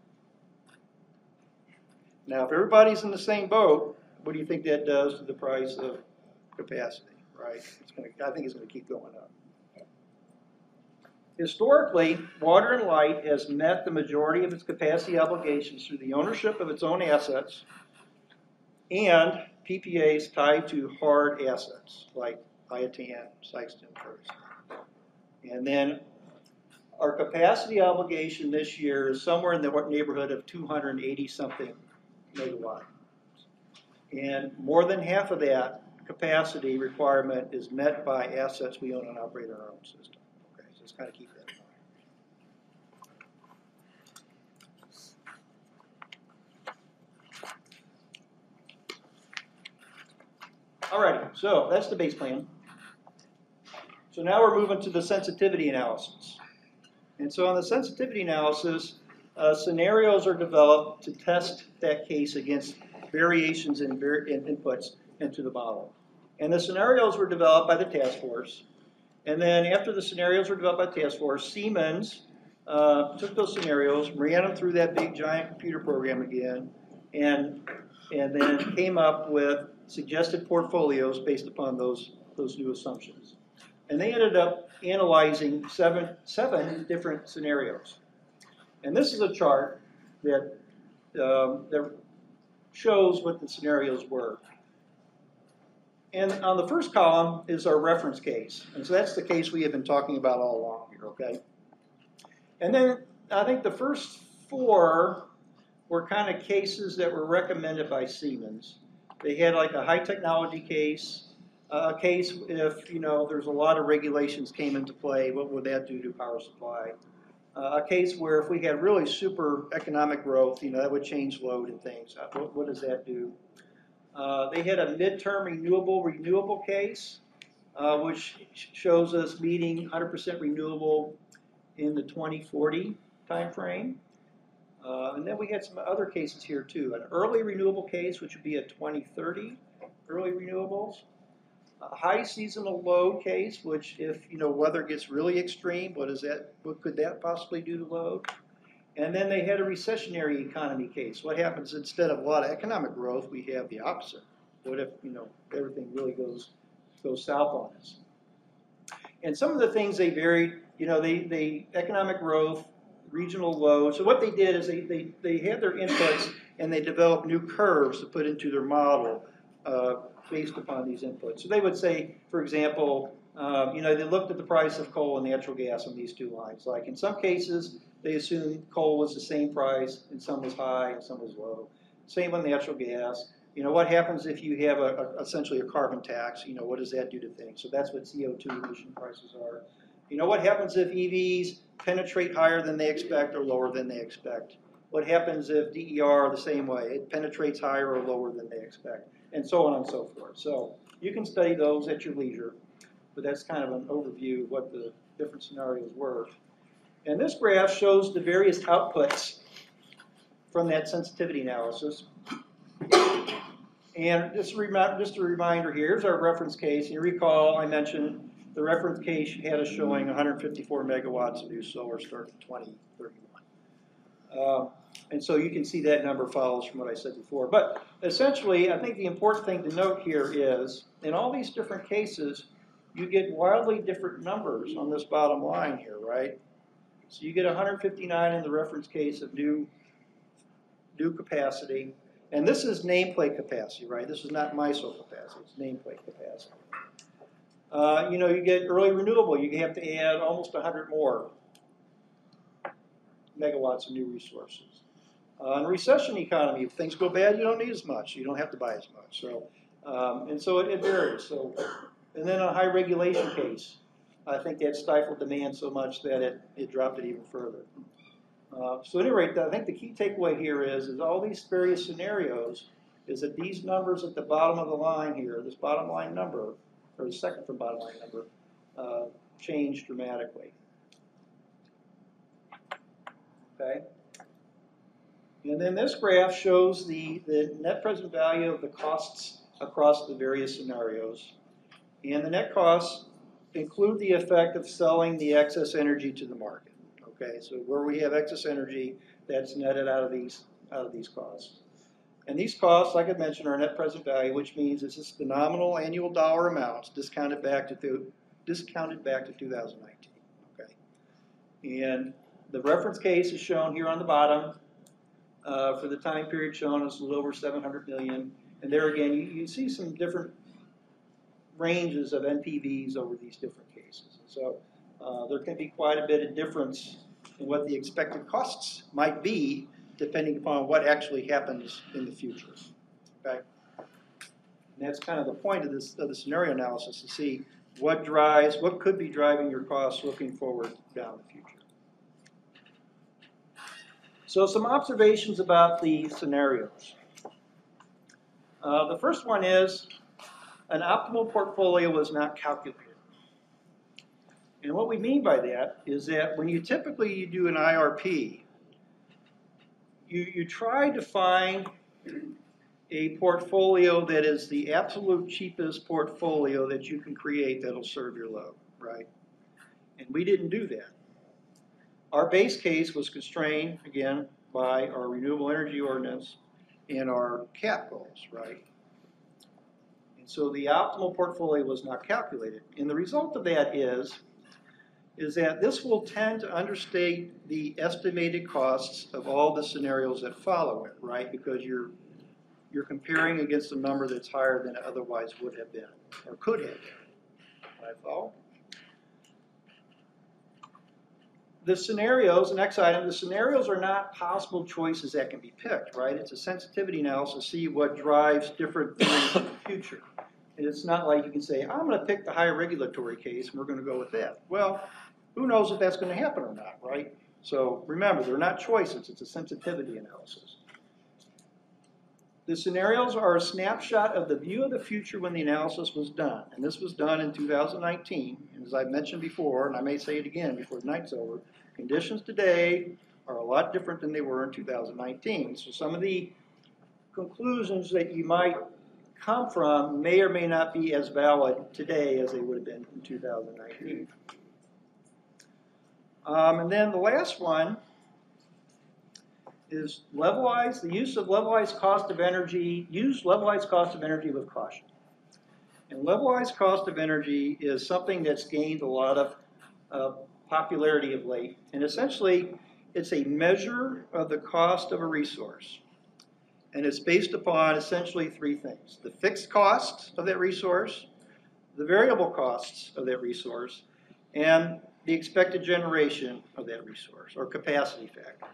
Now, if everybody's in the same boat, what do you think that does to the price of capacity, right? I think it's going to keep going up. Historically, Water and Light has met the majority of its capacity obligations through the ownership of its own assets and PPAs tied to hard assets like Iatan, Sykeston, First. And then our capacity obligation this year is somewhere in the neighborhood of 280-something megawatt. And more than half of that capacity requirement is met by assets we own and operate in our own system. Okay, so just kind of keep that in mind. All right, so that's the base plan. So now we're moving to the sensitivity analysis. And so on the sensitivity analysis, scenarios are developed to test that case against variations in inputs into the model. And the scenarios were developed by the task force. And then after the scenarios were developed by the task force, Siemens took those scenarios, ran them through that big giant computer program again, and then came up with suggested portfolios based upon those new assumptions. And they ended up analyzing seven different scenarios. And this is a chart that shows what the scenarios were. And on the first column is our reference case. And so that's the case we have been talking about all along here, okay? And then I think the first four were kind of cases that were recommended by Siemens. They had like a high technology case, a case if, there's a lot of regulations came into play, what would that do to power supply? A case where if we had really super economic growth, that would change load and things. What does that do? They had a midterm renewable case, which shows us meeting 100% renewable in the 2040 timeframe. And then we had some other cases here too. An early renewable case, which would be a 2030 early renewables. A high seasonal load case, which if weather gets really extreme, what could that possibly do to load? And then they had a recessionary economy case. What happens instead of a lot of economic growth, we have the opposite. What if everything really goes south on us? And some of the things they varied, they economic growth, regional load. So what they did is they had their inputs and they developed new curves to put into their model based upon these inputs. So they would say, for example, they looked at the price of coal and natural gas on these two lines. Like in some cases, they assumed coal was the same price, and some was high and some was low. Same with natural gas. What happens if you have essentially a carbon tax? What does that do to things? So that's what CO2 emission prices are. What happens if EVs penetrate higher than they expect or lower than they expect? What happens if DER the same way? It penetrates higher or lower than they expect, and so on and so forth. So you can study those at your leisure, but that's kind of an overview of what the different scenarios were. And this graph shows the various outputs from that sensitivity analysis. And just a reminder, here's our reference case. You recall I mentioned the reference case had us showing 154 megawatts of new solar starting in 2031. And so you can see that number follows from what I said before. But essentially, I think the important thing to note here is, in all these different cases, you get wildly different numbers on this bottom line here, right? So you get 159 in the reference case of new capacity. And this is nameplate capacity, right? This is not MISO capacity, it's nameplate capacity. You get early renewable, you have to add almost 100 more megawatts of new resources. In a recession economy, if things go bad, you don't need as much. You don't have to buy as much. So, and so it varies. So, and then a high regulation case, I think that stifled demand so much that it dropped it even further. So at any rate, I think the key takeaway here is all these various scenarios is that these numbers at the bottom of the line here, this bottom line number, or the second from bottom line number, change dramatically. Okay? And then this graph shows the net present value of the costs across the various scenarios. And the net costs include the effect of selling the excess energy to the market. Okay, so where we have excess energy, that's netted out of these costs. And these costs, like I mentioned, are net present value, which means it's just the nominal annual dollar amounts discounted back to 2019. Okay, and the reference case is shown here on the bottom. For the time period shown, it's a little over 700 million. And there again, you see some different ranges of NPVs over these different cases. So there can be quite a bit of difference in what the expected costs might be, depending upon what actually happens in the future. Okay? And that's kind of the point of the scenario analysis, to see what could be driving your costs looking forward down the future. So some observations about the scenarios. The first one is an optimal portfolio was not calculated. And what we mean by that is that when you typically do an IRP, you try to find a portfolio that is the absolute cheapest portfolio that you can create that'll serve your load, right? And we didn't do that. Our base case was constrained, again, by our renewable energy ordinance and our cap goals, right? And so the optimal portfolio was not calculated. And the result of that is that this will tend to understate the estimated costs of all the scenarios that follow it, right? Because you're comparing against a number that's higher than it otherwise would have been, or could have been. I follow? The scenarios, the next item, the scenarios are not possible choices that can be picked, right? It's a sensitivity analysis to see what drives different things in the future. And it's not like you can say, I'm going to pick the higher regulatory case and we're going to go with that. Well, who knows if that's going to happen or not, right? So remember, they're not choices, it's a sensitivity analysis. The scenarios are a snapshot of the view of the future when the analysis was done. And this was done in 2019. And as I've mentioned before, and I may say it again before the night's over, conditions today are a lot different than they were in 2019. So some of the conclusions that you might come from may or may not be as valid today as they would have been in 2019. And then the last one is the use of levelized cost of energy, use levelized cost of energy with caution. And levelized cost of energy is something that's gained a lot of popularity of late. And essentially, it's a measure of the cost of a resource. And it's based upon essentially three things: the fixed cost of that resource, the variable costs of that resource, and the expected generation of that resource, or capacity factor.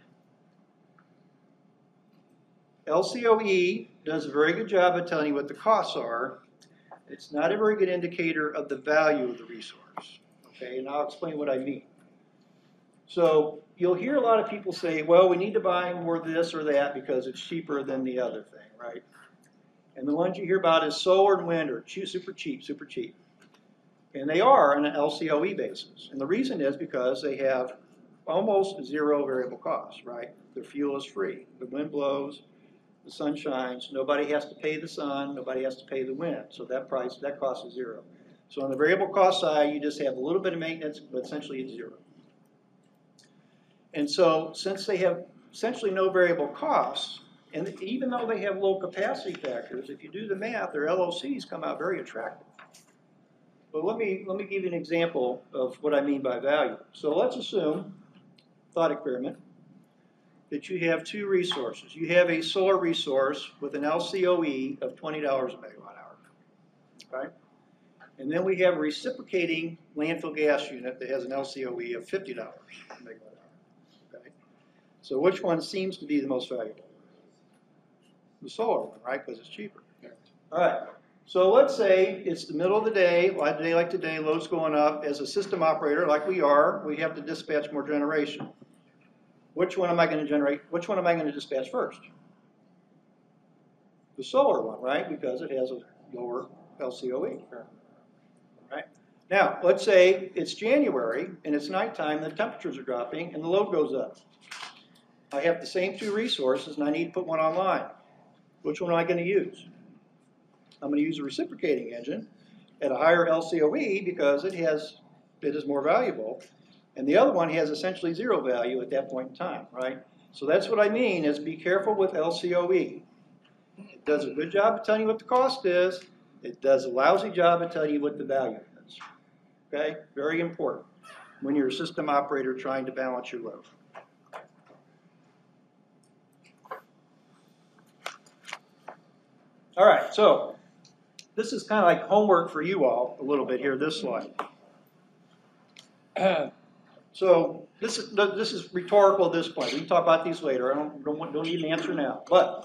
LCOE does a very good job of telling you what the costs are. It's not a very good indicator of the value of the resource. Okay, and I'll explain what I mean. So you'll hear a lot of people say, well, we need to buy more this or that because it's cheaper than the other thing, right? And the ones you hear about is solar and wind are super cheap, super cheap. And they are on an LCOE basis. And the reason is because they have almost zero variable costs, right? Their fuel is free. The wind blows, the sun shines, nobody has to pay the sun, nobody has to pay the wind. So that cost is zero. So on the variable cost side, you just have a little bit of maintenance, but essentially it's zero. And so since they have essentially no variable costs, and even though they have low capacity factors, if you do the math, their LOCs come out very attractive. But let me give you an example of what I mean by value. So let's assume, thought experiment, that you have two resources. You have a solar resource with an LCOE of $20 a megawatt hour, right? And then we have a reciprocating landfill gas unit that has an LCOE of $50 a megawatt hour, okay? So which one seems to be the most valuable? The solar one, right? Because it's cheaper. All right. So let's say it's the middle of the day, a day like today, load's going up. As a system operator, like we are, we have to dispatch more generation. Which one am I going to generate? Which one am I going to dispatch first? The solar one, right? Because it has a lower LCOE. Right? Now, let's say it's January and it's nighttime, the temperatures are dropping, and the load goes up. I have the same two resources and I need to put one online. Which one am I going to use? I'm going to use a reciprocating engine at a higher LCOE because it is more valuable, and the other one has essentially zero value at that point in time, right? So that's what I mean is be careful with LCOE. It does a good job of telling you what the cost is. It does a lousy job of telling you what the value is. Okay, very important when you're a system operator trying to balance your load. All right, so this is kind of like homework for you all a little bit here, this slide. So this is rhetorical at this point. We can talk about these later. I don't need an answer now. But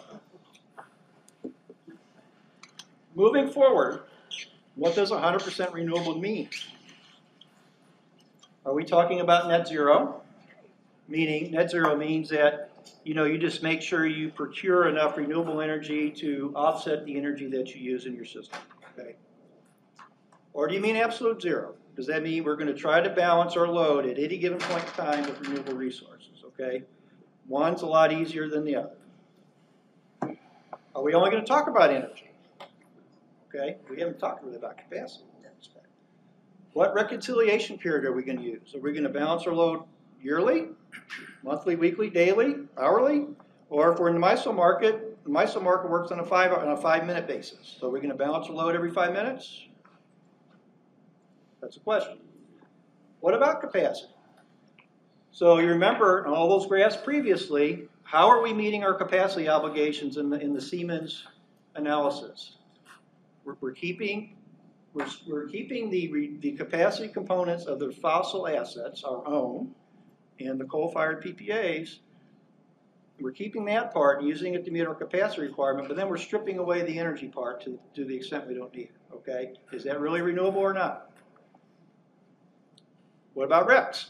moving forward, what does 100% renewable mean? Are we talking about net zero? Meaning net zero means that you just make sure you procure enough renewable energy to offset the energy that you use in your system. Okay? Or do you mean absolute zero? Does that mean we're going to try to balance our load at any given point in time with renewable resources? Okay? One's a lot easier than the other. Are we only going to talk about energy? Okay? We haven't talked really about capacity in that respect. What reconciliation period are we going to use? Are we going to balance our load yearly, monthly, weekly, daily, hourly? Or if we're in the MISO market works on a 5-minute basis. So we're going to balance our load every 5 minutes? That's a question. What about capacity? So you remember in all those graphs previously, how are we meeting our capacity obligations in the Siemens analysis? We're keeping the capacity components of the fossil assets, our own, and the coal-fired PPAs. We're keeping that part, using it to meet our capacity requirement, but then we're stripping away the energy part to the extent we don't need it. Okay, is that really renewable or not? What about RECs?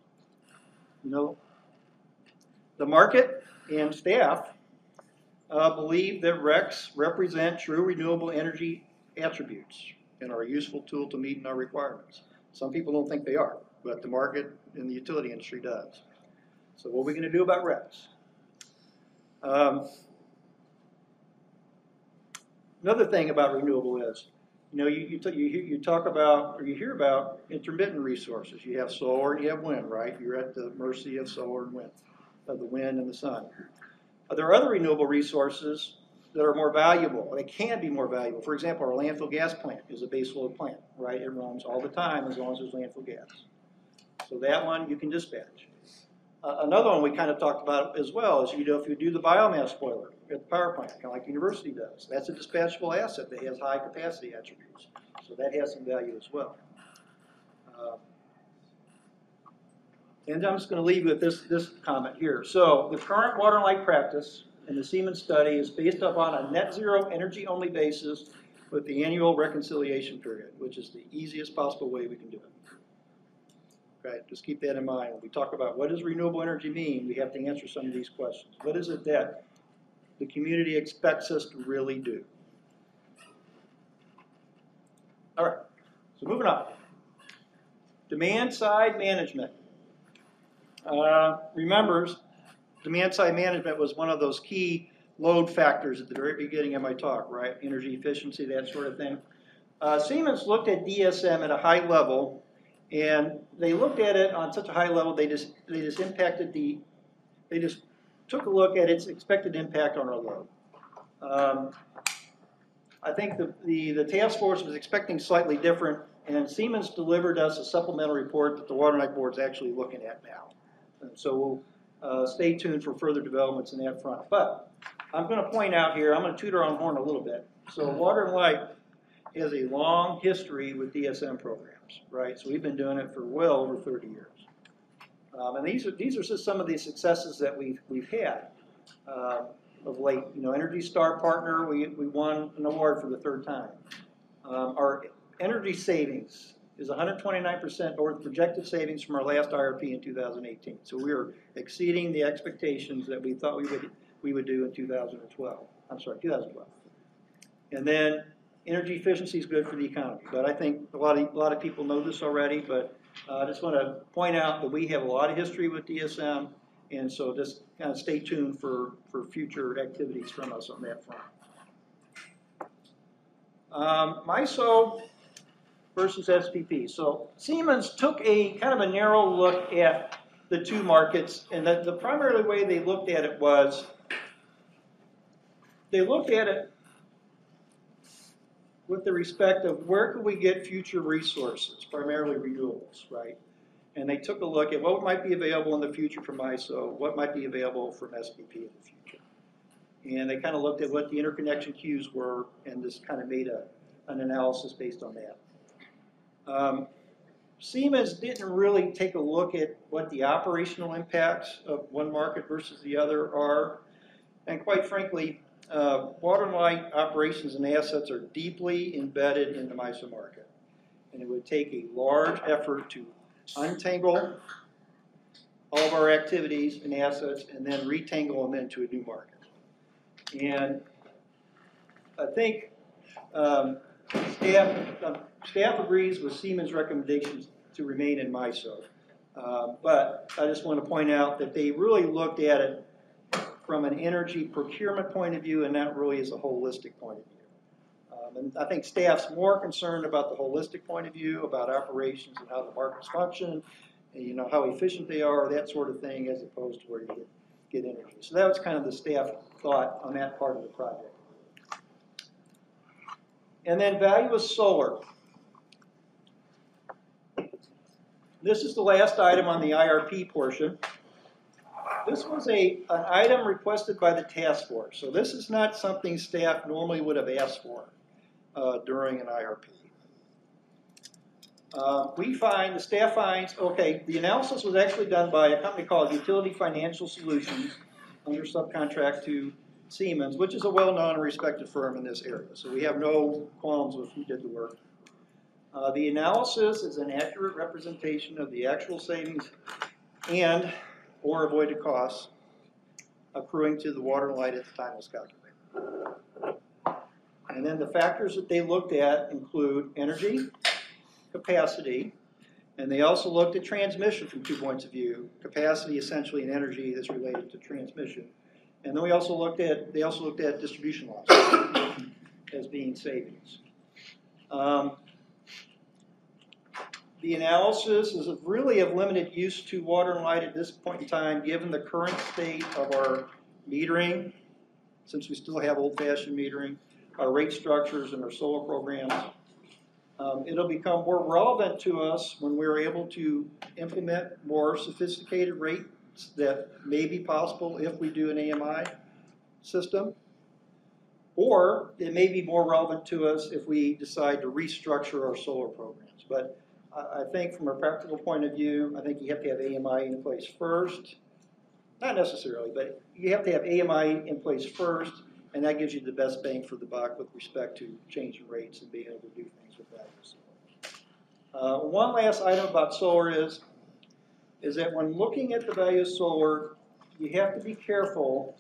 The market and staff believe that RECs represent true renewable energy attributes and are a useful tool to meet our requirements. Some people don't think they are, but the market and the utility industry does. So what are we going to do about RECs? Another thing about renewable is, you talk about, or you hear about intermittent resources. You have solar and you have wind, right? You're at the mercy of solar and wind, of the wind and the sun. There are other renewable resources that are more valuable. They can be more valuable. For example, our landfill gas plant is a baseload plant, right? It runs all the time as long as there's landfill gas. So that one you can dispatch. Another one we kind of talked about as well is, if you do the biomass boiler at the power plant, kind of like the university does, that's a dispatchable asset that has high capacity attributes. So that has some value as well. And I'm just going to leave you with this comment here. So the current water and light practice in the Siemens study is based upon a net zero energy only basis with the annual reconciliation period, which is the easiest possible way we can do it. Okay, just keep that in mind. When we talk about what does renewable energy mean, we have to answer some of these questions. What is it that the community expects us to really do? All right, so moving on. Demand side management. Remember, demand side management was one of those key load factors at the very beginning of my talk, right? Energy efficiency, that sort of thing. Siemens looked at DSM at a high level, and they looked at it on such a high level, they just took a look at its expected impact on our load. I think the task force was expecting slightly different, and Siemens delivered us a supplemental report that the Water and Light Board is actually looking at now. And so we'll stay tuned for further developments in that front. But I'm going to point out here, I'm going to toot our own horn a little bit. So Water and Light has a long history with DSM programs, right? So we've been doing it for well over 30 years. And these are just some of the successes that we've had of late. Energy Star Partner, we won an award for the 3rd time. Our energy savings is 129% over the projected savings from our last IRP in 2018. So we are exceeding the expectations that we thought we would do in 2012. I'm sorry, 2012. And then energy efficiency is good for the economy, but I think a lot of people know this already, but I just want to point out that we have a lot of history with DSM, and so just kind of stay tuned for future activities from us on that front. MISO versus SPP. So Siemens took a kind of a narrow look at the two markets, and the primary way they looked at it was, they looked at it with the respect of where could we get future resources, primarily renewables, right? And they took a look at what might be available in the future from ISO, what might be available from SPP in the future. And they kind of looked at what the interconnection queues were and just kind of made an analysis based on that. Siemens didn't really take a look at what the operational impacts of one market versus the other are. And quite frankly, water and light operations and assets are deeply embedded in the MISO market. And it would take a large effort to untangle all of our activities and assets and then retangle them into a new market. And I think staff agrees with Siemens' recommendations to remain in MISO. But I just want to point out that they really looked at it from an energy procurement point of view and not really as a holistic point of view. And I think staff's more concerned about the holistic point of view, about operations and how the markets function, and how efficient they are, that sort of thing, as opposed to where you get energy. So that was kind of the staff thought on that part of the project. And then value of solar. This is the last item on the IRP portion. This was an item requested by the task force. So this is not something staff normally would have asked for during an IRP. The staff finds, okay, the analysis was actually done by a company called Utility Financial Solutions under subcontract to Siemens, which is a well-known and respected firm in this area. So we have no qualms with who did the work. The analysis is an accurate representation of the actual savings and or avoided costs accruing to the water and light at the time it was calculated. And then the factors that they looked at include energy, capacity, and they also looked at transmission from 2 points of view. Capacity, essentially, and energy that's related to transmission. And then they also looked at distribution loss as being savings. The analysis is really of limited use to water and light at this point in time, given the current state of our metering, since we still have old-fashioned metering, our rate structures, and our solar programs. It'll become more relevant to us when we're able to implement more sophisticated rates that may be possible if we do an AMI system. Or it may be more relevant to us if we decide to restructure our solar programs. But I think from a practical point of view, I think you have to have AMI in place first. Not necessarily, but you have to have AMI in place first, and that gives you the best bang for the buck with respect to changing rates and being able to do things with that. One last item about solar is that when looking at the value of solar, you have to be careful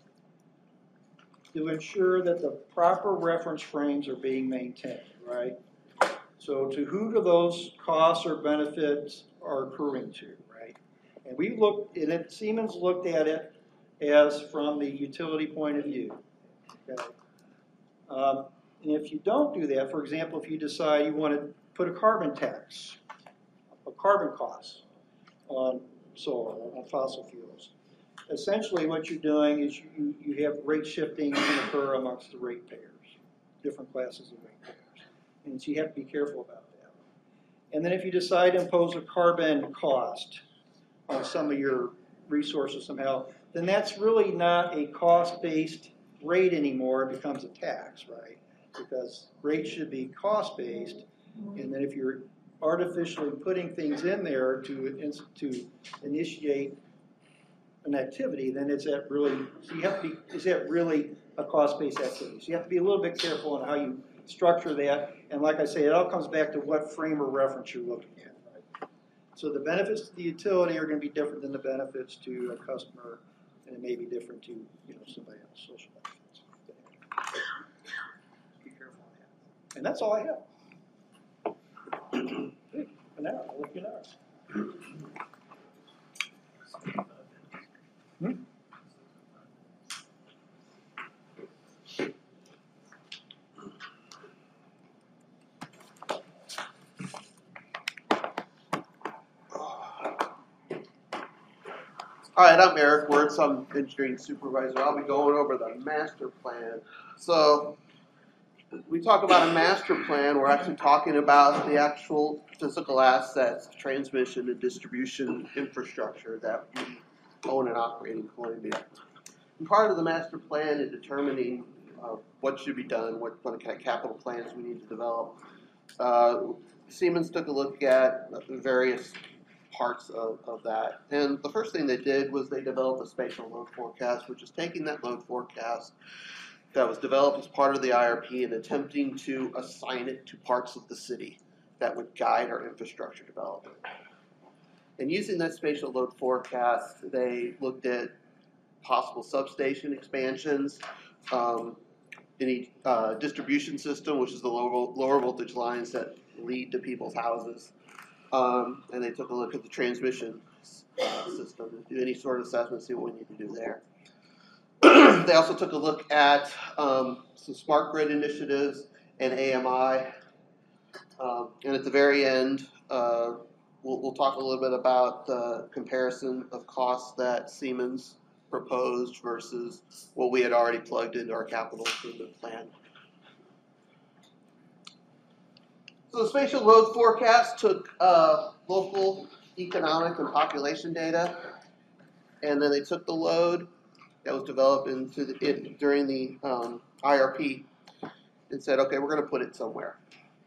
to ensure that the proper reference frames are being maintained, right? So to who do those costs or benefits are accruing to, right? And we looked, and Siemens looked at it as from the utility point of view. Okay. And if you don't do that, for example, if you decide you want to put a carbon tax, a carbon cost on solar, on fossil fuels, essentially what you're doing is you have rate shifting can occur amongst the ratepayers, different classes of ratepayers. And so you have to be careful about that. And then if you decide to impose a carbon cost on some of your resources somehow, then that's really not a cost-based rate anymore. It becomes a tax, right? Because rates should be cost-based. And then if you're artificially putting things in there to initiate an activity, then is that really, so you have to be, is that really a cost-based activity? So you have to be a little bit careful on how you structure that. And like I say, it all comes back to what frame of reference you're looking at. Right? So the benefits to the utility are going to be different than the benefits to a customer, and it may be different to somebody else, social benefits. Be careful on that. And that's all I have. For now, I'll let you know. All right, I'm Eric Wirtz. I'm engineering supervisor. I'll be going over the master plan. So we talk about a master plan, we're actually talking about the actual physical assets, transmission and distribution infrastructure that we own and operate in Columbia. And part of the master plan is determining what should be done, what kind of capital plans we need to develop. Siemens took a look at the various parts of that. And the first thing they did was they developed a spatial load forecast, which is taking that load forecast that was developed as part of the IRP and attempting to assign it to parts of the city that would guide our infrastructure development. And using that spatial load forecast, they looked at possible substation expansions, any distribution system, which is the lower voltage lines that lead to people's houses. And they took a look at the transmission system, do any sort of assessment, see what we need to do there. They also took a look at some smart grid initiatives and AMI. And at the very end, we'll talk a little bit about the comparison of costs that Siemens proposed versus what we had already plugged into our capital improvement plan. So the spatial load forecast took local economic and population data, and then they took the load that was developed during the IRP and said, okay, we're going to put it somewhere.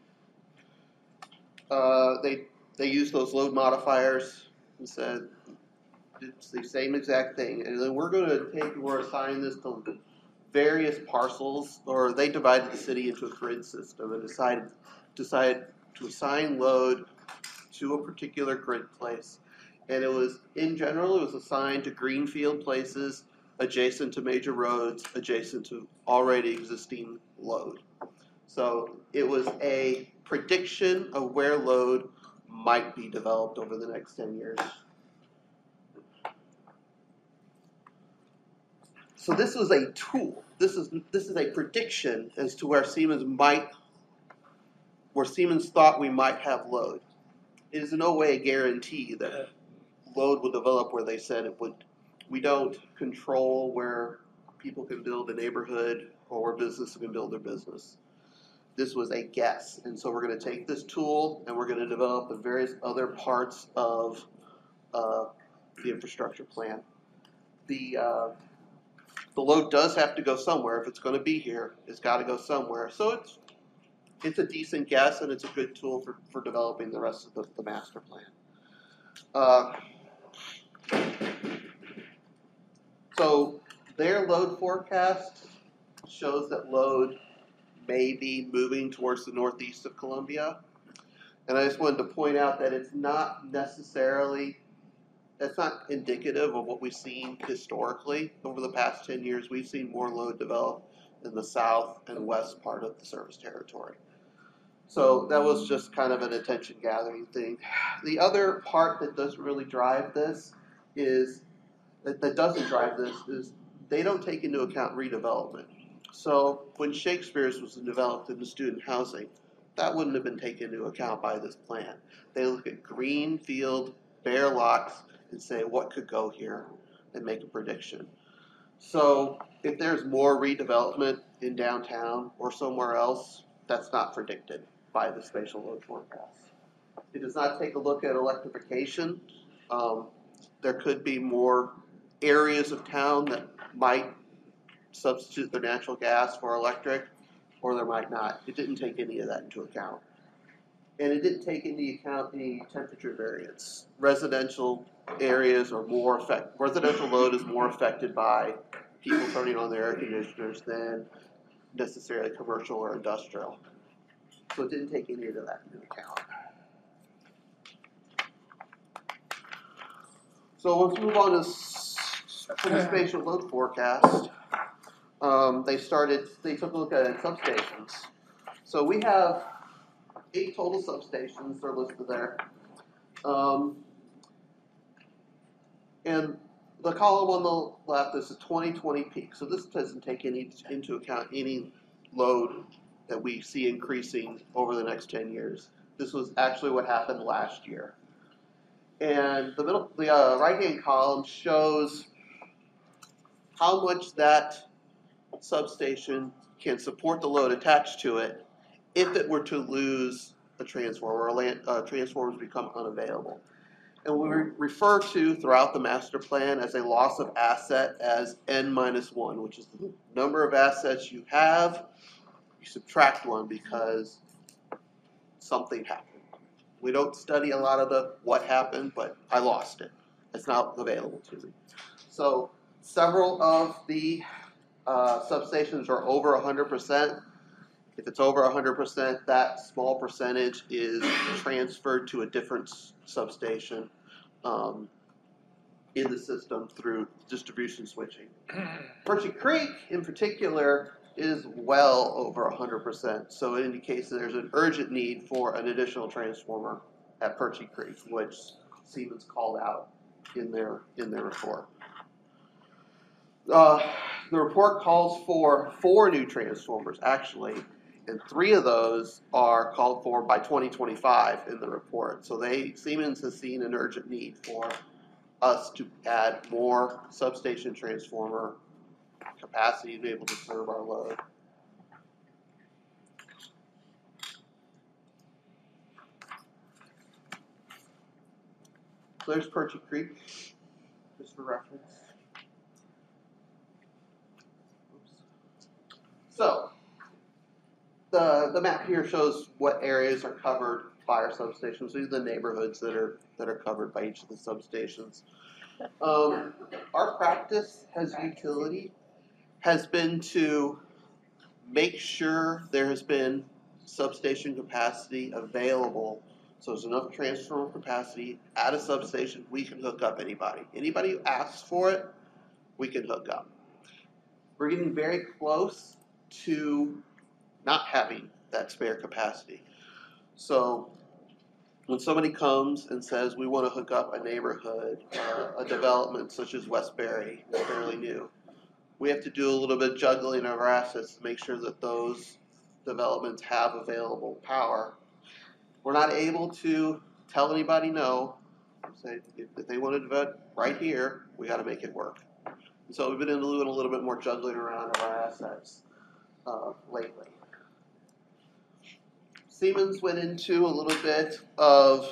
They used those load modifiers and said it's the same exact thing, and then we're going to we're assigning this to various parcels, or they divided the city into a grid system and decided to assign load to a particular grid place. And it was, in general, it was assigned to greenfield places adjacent to major roads, adjacent to already existing load. So it was a prediction of where load might be developed over the next 10 years. So this was a tool. This is a prediction as to where Siemens thought we might have load. It is in no way a guarantee that load will develop where they said it would. We don't control where people can build a neighborhood or where businesses can build their business. This was a guess, and so we're going to take this tool and we're going to develop the various other parts of the infrastructure plan. The load does have to go somewhere. If it's going to be here, it's got to go somewhere. So it's a decent guess, and it's a good tool for developing the rest of the master plan. So their load forecast shows that load may be moving towards the northeast of Columbia. And I just wanted to point out that it's not indicative of what we've seen historically. Over the past 10 years, we've seen more load develop in the south and west part of the service territory. So that was just kind of an attention gathering thing. The other part that doesn't really drive this is they don't take into account redevelopment. So when Shakespeare's was developed into student housing, that wouldn't have been taken into account by this plan. They look at green field, bare lots, and say what could go here and make a prediction. So if there's more redevelopment in downtown or somewhere else, that's not predicted by the spatial load forecast. It does not take a look at electrification. There could be more areas of town that might substitute their natural gas for electric, or there might not. It didn't take any of that into account. And it didn't take into account the temperature variance. Residential areas are residential load is more affected by people turning on their air conditioners than necessarily commercial or industrial. So it didn't take any of that into account. So let's move on to the spatial load forecast. They took a look at substations. So we have 8 total substations, they're listed there. And the column on the left is a 2020 peak. So this doesn't take into account any load that we see increasing over the next 10 years. This was actually what happened last year. And the right-hand column shows how much that substation can support the load attached to it if it were to lose a transformer or transformers become unavailable. And we refer to throughout the master plan as a loss of asset as N-1, which is the number of assets you have. You subtract one because something happened. We don't study a lot of the what happened, but I lost it. It's not available to me. So several of the substations are over 100%. If it's over 100%, that small percentage is transferred to a different substation in the system through distribution switching. Percy Creek, in particular, is well over 100%. So it indicates that there's an urgent need for an additional transformer at Percy Creek, which Siemens called out in their report. The report calls for 4 new transformers, actually, and 3 of those are called for by 2025 in the report. So Siemens has seen an urgent need for us to add more substation transformer capacity to be able to serve our load. So there's Percy Creek, just for reference. So the map here shows what areas are covered by our substations. These are the neighborhoods that are covered by each of the substations. Our practice as utility has been to make sure there has been substation capacity available. So there's enough transformer capacity at a substation, we can hook up anybody. Anybody who asks for it, we can hook up. We're getting very close to not having that spare capacity. So when somebody comes and says we want to hook up a neighborhood, a development such as Westbury, it's fairly new, we have to do a little bit of juggling of our assets to make sure that those developments have available power. We're not able to tell anybody no. Say if they want to develop right here, we got to make it work. And so we've been doing a little bit more juggling around of our assets lately. Siemens went into a little bit of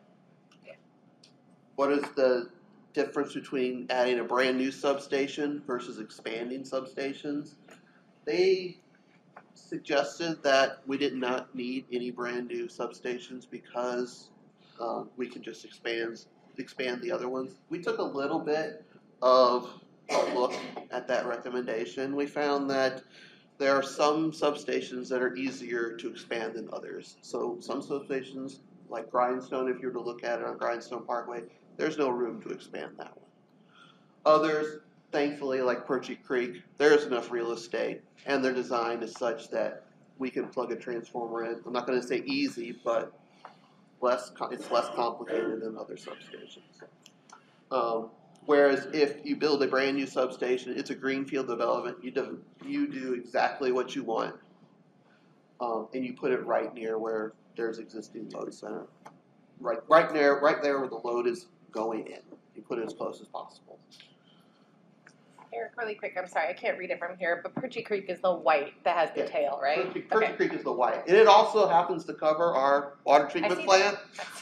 what is the difference between adding a brand new substation versus expanding substations. They suggested that we did not need any brand new substations because we can just expand the other ones. We took a little bit of a look at that recommendation. We found that there are some substations that are easier to expand than others. So some substations, like Grindstone, if you were to look at it on Grindstone Parkway, there's no room to expand that one. Others, thankfully, like Percy Creek, there's enough real estate, and their design is such that we can plug a transformer in. I'm not going to say easy, but it's less complicated than other substations. Whereas if you build a brand new substation, it's a greenfield development. You do exactly what you want, and you put it right near where there's existing load center, right there where the load is going in. You put it as close as possible. Eric, really quick, I'm sorry, I can't read it from here, but Percy Creek is the white that has the tail, right? Percy Creek is the white. And it also happens to cover our water treatment plant.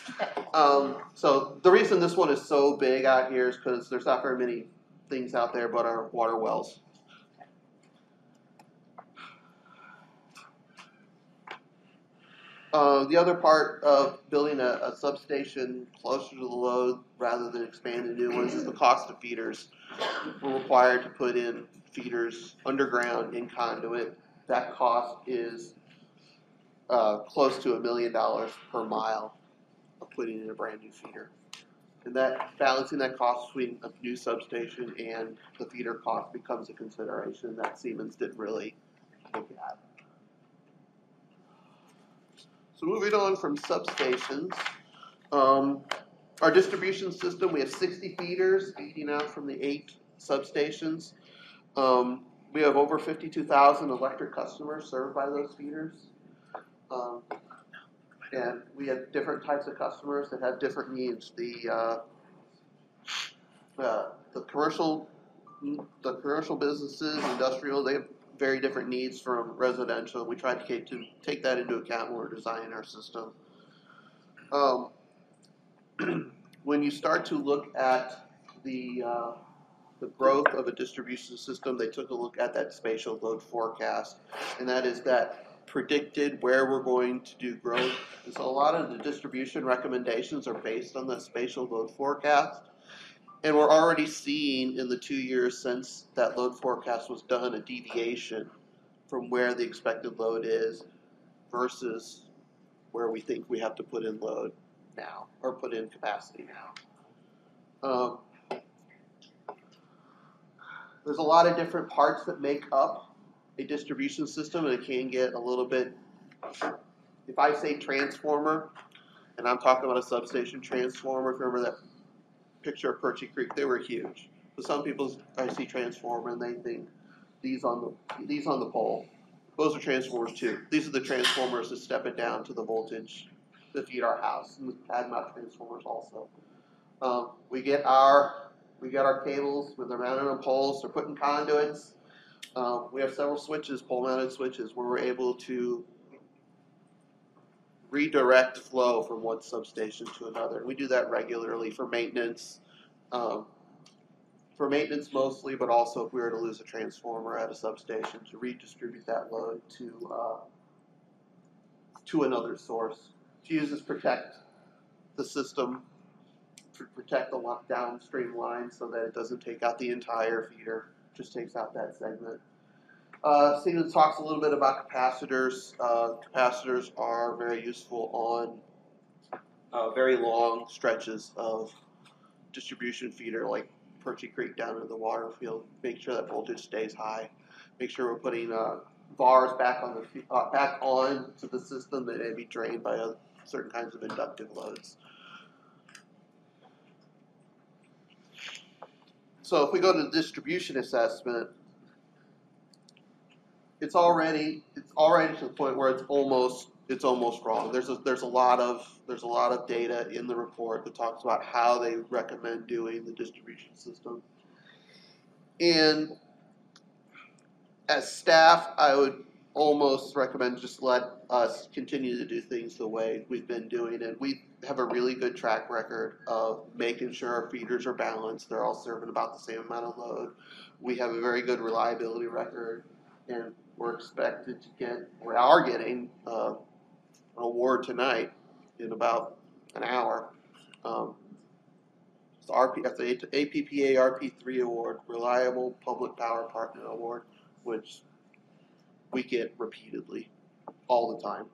So the reason this one is so big out here is because there's not very many things out there but our water wells. The other part of building a substation closer to the load rather than expanding new ones is the cost of feeders. We're required to put in feeders underground in conduit. That cost is close to $1 million per mile of putting in a brand new feeder. And that balancing that cost between a new substation and the feeder cost becomes a consideration that Siemens didn't really look at. So moving on from substations, our distribution system, we have 60 feeders, 80 out from the 8 substations. We have over 52,000 electric customers served by those feeders. And we have different types of customers that have different needs. The commercial businesses, industrial, they have very different needs from residential. We try to take that into account when we're designing our system. When you start to look at the growth of a distribution system, they took a look at that spatial load forecast, and that is that predicted where we're going to do growth. And so a lot of the distribution recommendations are based on that spatial load forecast. And we're already seeing in the 2 years since that load forecast was done a deviation from where the expected load is versus where we think we have to put in load now, or put in capacity now. There's a lot of different parts that make up a distribution system, and it can get a little bit, if I say transformer, and I'm talking about a substation transformer, if you remember that picture of Perchy Creek, they were huge. So some people, I see transformer and they think these on the pole, those are transformers too. These are the transformers that step it down to the voltage to feed our house, and we add mount transformers also. We get our cables when they're mounted on poles. They're put in conduits. We have several switches, pole-mounted switches, where we're able to redirect flow from one substation to another. We do that regularly for maintenance. For maintenance mostly, but also if we were to lose a transformer at a substation, to redistribute that load to another source. To use as protect the system, to protect the downstream line so that it doesn't take out the entire feeder, just takes out that segment. Siemens talks a little bit about capacitors. Capacitors are very useful on very long stretches of distribution feeder, like Perchy Creek down into the water field. Make sure that voltage stays high. Make sure we're putting bars back on to the system that may be drained by certain kinds of inductive loads. So if we go to the distribution assessment, it's already to the point where it's almost wrong. There's a lot of data in the report that talks about how they recommend doing the distribution system. And as staff, I would almost recommend just let us continue to do things the way we've been doing it. We have a really good track record of making sure our feeders are balanced. They're all serving about the same amount of load. We have a very good reliability record, and we are getting an award tonight in about an hour. That's the APPA RP3 award, Reliable Public Power Partner Award, which we get repeatedly, all the time.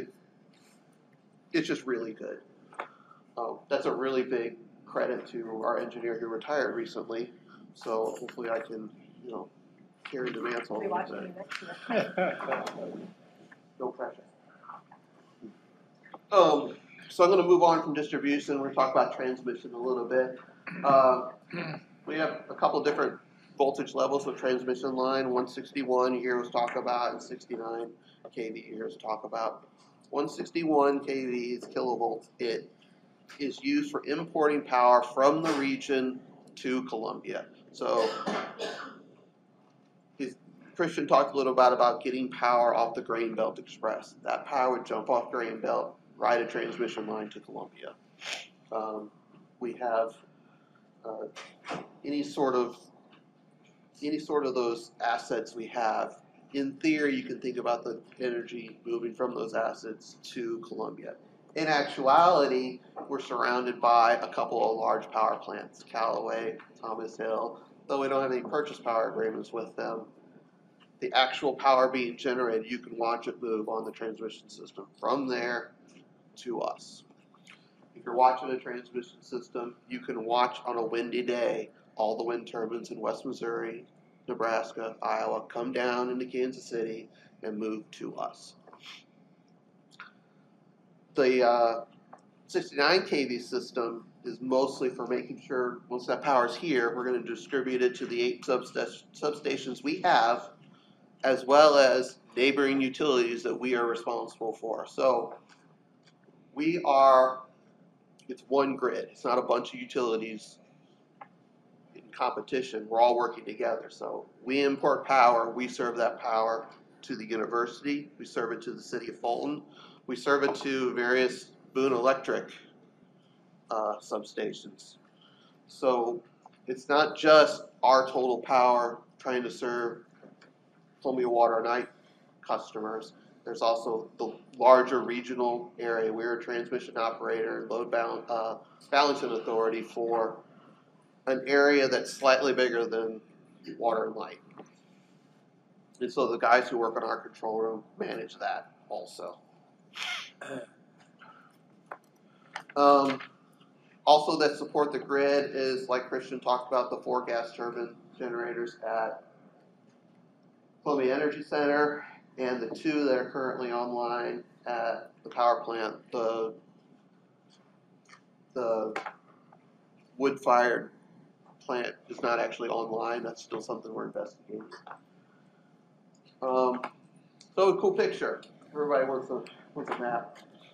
It's just really good. That's a really big credit to our engineer who retired recently. So hopefully I can, carry the mantle a little bit. No pressure. So I'm going to move on from distribution. We're going to talk about transmission a little bit. We have a couple different voltage levels of transmission line. 161 you hear us talk about, and 69 kV you hear us talk about. 161 kV is kilovolts. It is used for importing power from the region to Columbia. So Christian talked a little bit about getting power off the Grain Belt Express. That power would jump off Grain Belt, ride a transmission line to Columbia. We have any sort of those assets we have. In theory, you can think about the energy moving from those assets to Columbia. In actuality, we're surrounded by a couple of large power plants, Callaway, Thomas Hill. Though we don't have any purchase power agreements with them, the actual power being generated, you can watch it move on the transmission system from there to us. If you're watching a transmission system, you can watch on a windy day all the wind turbines in West Missouri, Nebraska, Iowa come down into Kansas City and move to us. The 69 kV system is mostly for making sure once that power's here, we're going to distribute it to the 8 substations we have, as well as neighboring utilities that we are responsible for. So it's one grid. It's not a bunch of utilities in competition. We're all working together. So we import power. We serve that power to the university. We serve it to the city of Fulton. We serve it to various Boone Electric substations. So it's not just our total power trying to serve Columbia Water and I customers. There's also the larger regional area. We're a transmission operator and load balancing authority for an area that's slightly bigger than Water and Light. And so the guys who work in our control room manage that also. Also that support the grid is, like Christian talked about, the 4 gas turbine generators at Columbia Energy Center, and the 2 that are currently online at the power plant. The wood-fired plant is not actually online. That's still something we're investigating. So a cool picture. Everybody wants a map.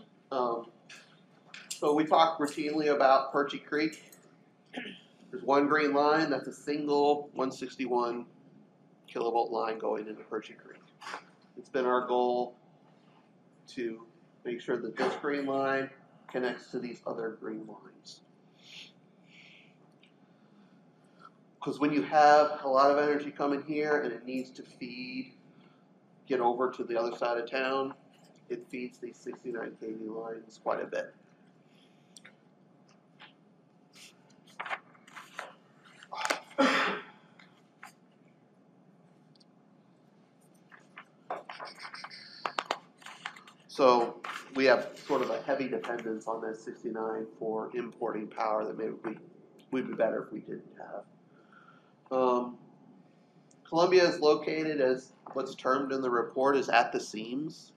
So we talk routinely about Perchie Creek. There's one green line. That's a single 161 kilovolt line going into Perchie Creek. It's been our goal to make sure that this green line connects to these other green lines. Because when you have a lot of energy coming here and it needs to get over to the other side of town, it feeds these 69 kV lines quite a bit. So we have sort of a heavy dependence on that 69 for importing power that maybe would be better if we didn't have. Columbia is located, as what's termed in the report, is at the seams.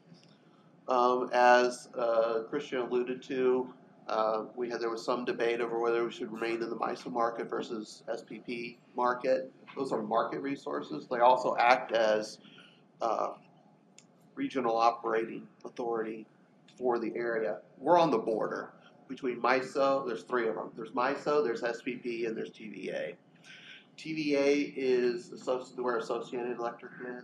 As Christian alluded to, there was some debate over whether we should remain in the MISO market versus SPP market. Those are market resources. They also act as regional operating authority for the area. We're on the border between MISO. There's 3 of them. There's MISO, there's SPP, and there's TVA. TVA is where Associated Electric is.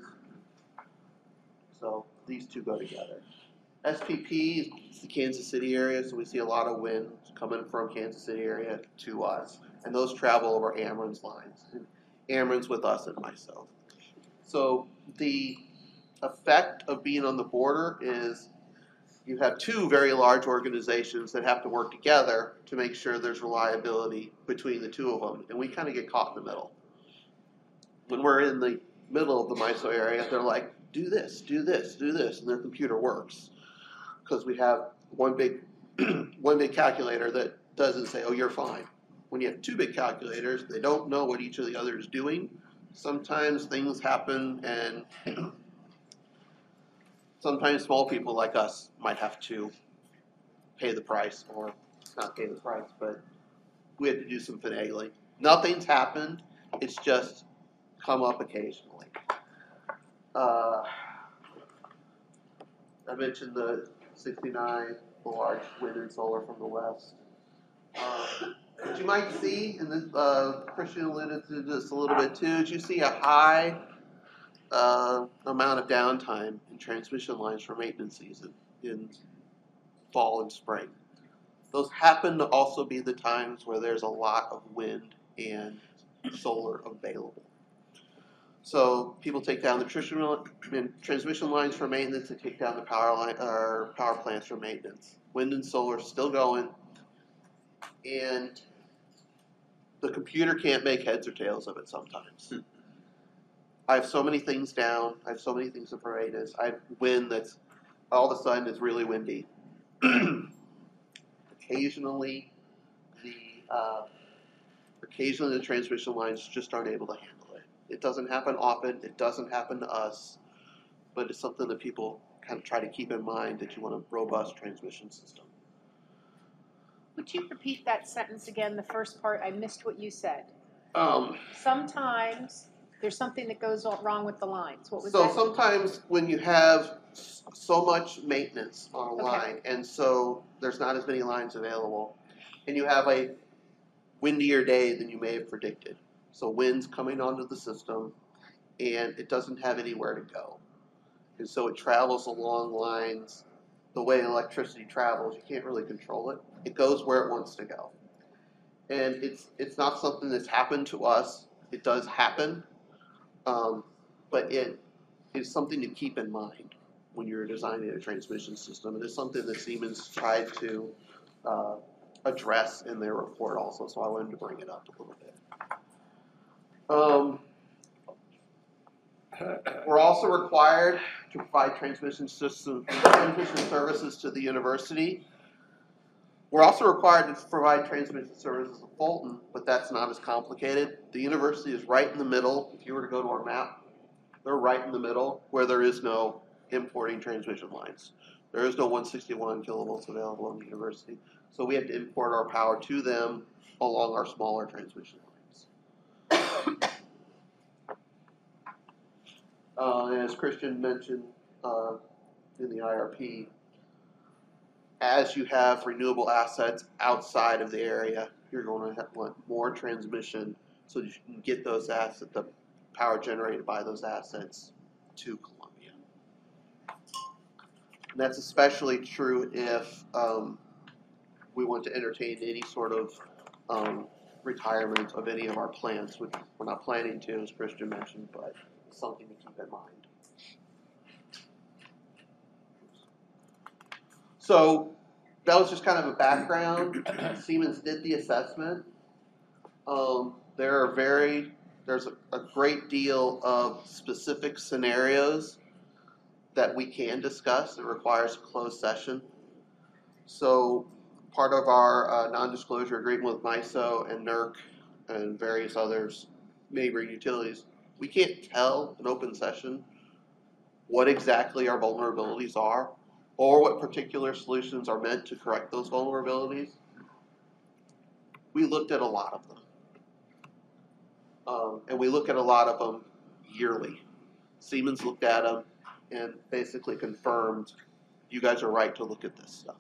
So these 2 go together. SPP is the Kansas City area, so we see a lot of wind coming from Kansas City area to us. And those travel over Ameren's lines. Ameren's with us at MISO. So the effect of being on the border is you have 2 very large organizations that have to work together to make sure there's reliability between the 2 of them, and we kind of get caught in the middle. When we're in the middle of the MISO area, they're like, do this, do this, do this, and their computer works. Because we have one big calculator that doesn't say, oh, you're fine. When you have 2 big calculators, they don't know what each of the other is doing. Sometimes things happen, and sometimes small people like us might have to pay the price, or not pay the price, but we had to do some finagling. Nothing's happened. It's just come up occasionally. I mentioned the 69, the large wind and solar from the west. What you might see, and this, Christian alluded to this a little bit too, is you see a high amount of downtime in transmission lines for maintenance season in fall and spring. Those happen to also be the times where there's a lot of wind and solar available. So people take down the transmission lines for maintenance and take down the power plants for maintenance. Wind and solar are still going, and the computer can't make heads or tails of it sometimes. I have so many things down. I have so many things for maintenance. I have wind that's all of a sudden is really windy. Occasionally, the transmission lines just aren't able to handle it. It doesn't happen often. It doesn't happen to us, but it's something that people kind of try to keep in mind that you want a robust transmission system. Would you repeat that sentence again, the first part? I missed what you said. Um, Sometimes There's something that goes wrong with the lines. What was So that? sometimes when you have so much maintenance on a Okay. line, and so there's not as many lines available, and you have a windier day than you may have predicted. So wind's coming onto the system, and it doesn't have anywhere to go. And so it travels along lines the way electricity travels. You can't really control it. It goes where it wants to go. And it's not something that's happened to us. It does happen, but it is something to keep in mind when you're designing a transmission system. And it's something that Siemens tried to address in their report also, so I wanted to bring it up a little bit. We're also required to provide transmission services to the university. We're also required to provide transmission services at Fulton, but that's not as complicated. The university is right in the middle. If you were to go to our map, they're right in the middle where there is no importing transmission lines. There is no 161 kilovolts available in the university. So we have to import our power to them along our smaller transmission lines. And as Christian mentioned in the IRP, as you have renewable assets outside of the area, you're going to want more transmission so that you can get those assets, the power generated by those assets, to Columbia. And that's especially true if we want to entertain any sort of retirement of any of our plants, which we're not planning to, as Christian mentioned, but it's something to keep in mind. So that was just kind of a background. Siemens did the assessment. There's a great deal of specific scenarios that we can discuss. It requires a closed session. So part of our non-disclosure agreement with MISO and NERC and various others, neighboring utilities, we can't tell an open session what exactly our vulnerabilities are or what particular solutions are meant to correct those vulnerabilities. We looked at a lot of them. And we look at a lot of them yearly. Siemens looked at them and basically confirmed, you guys are right to look at this stuff.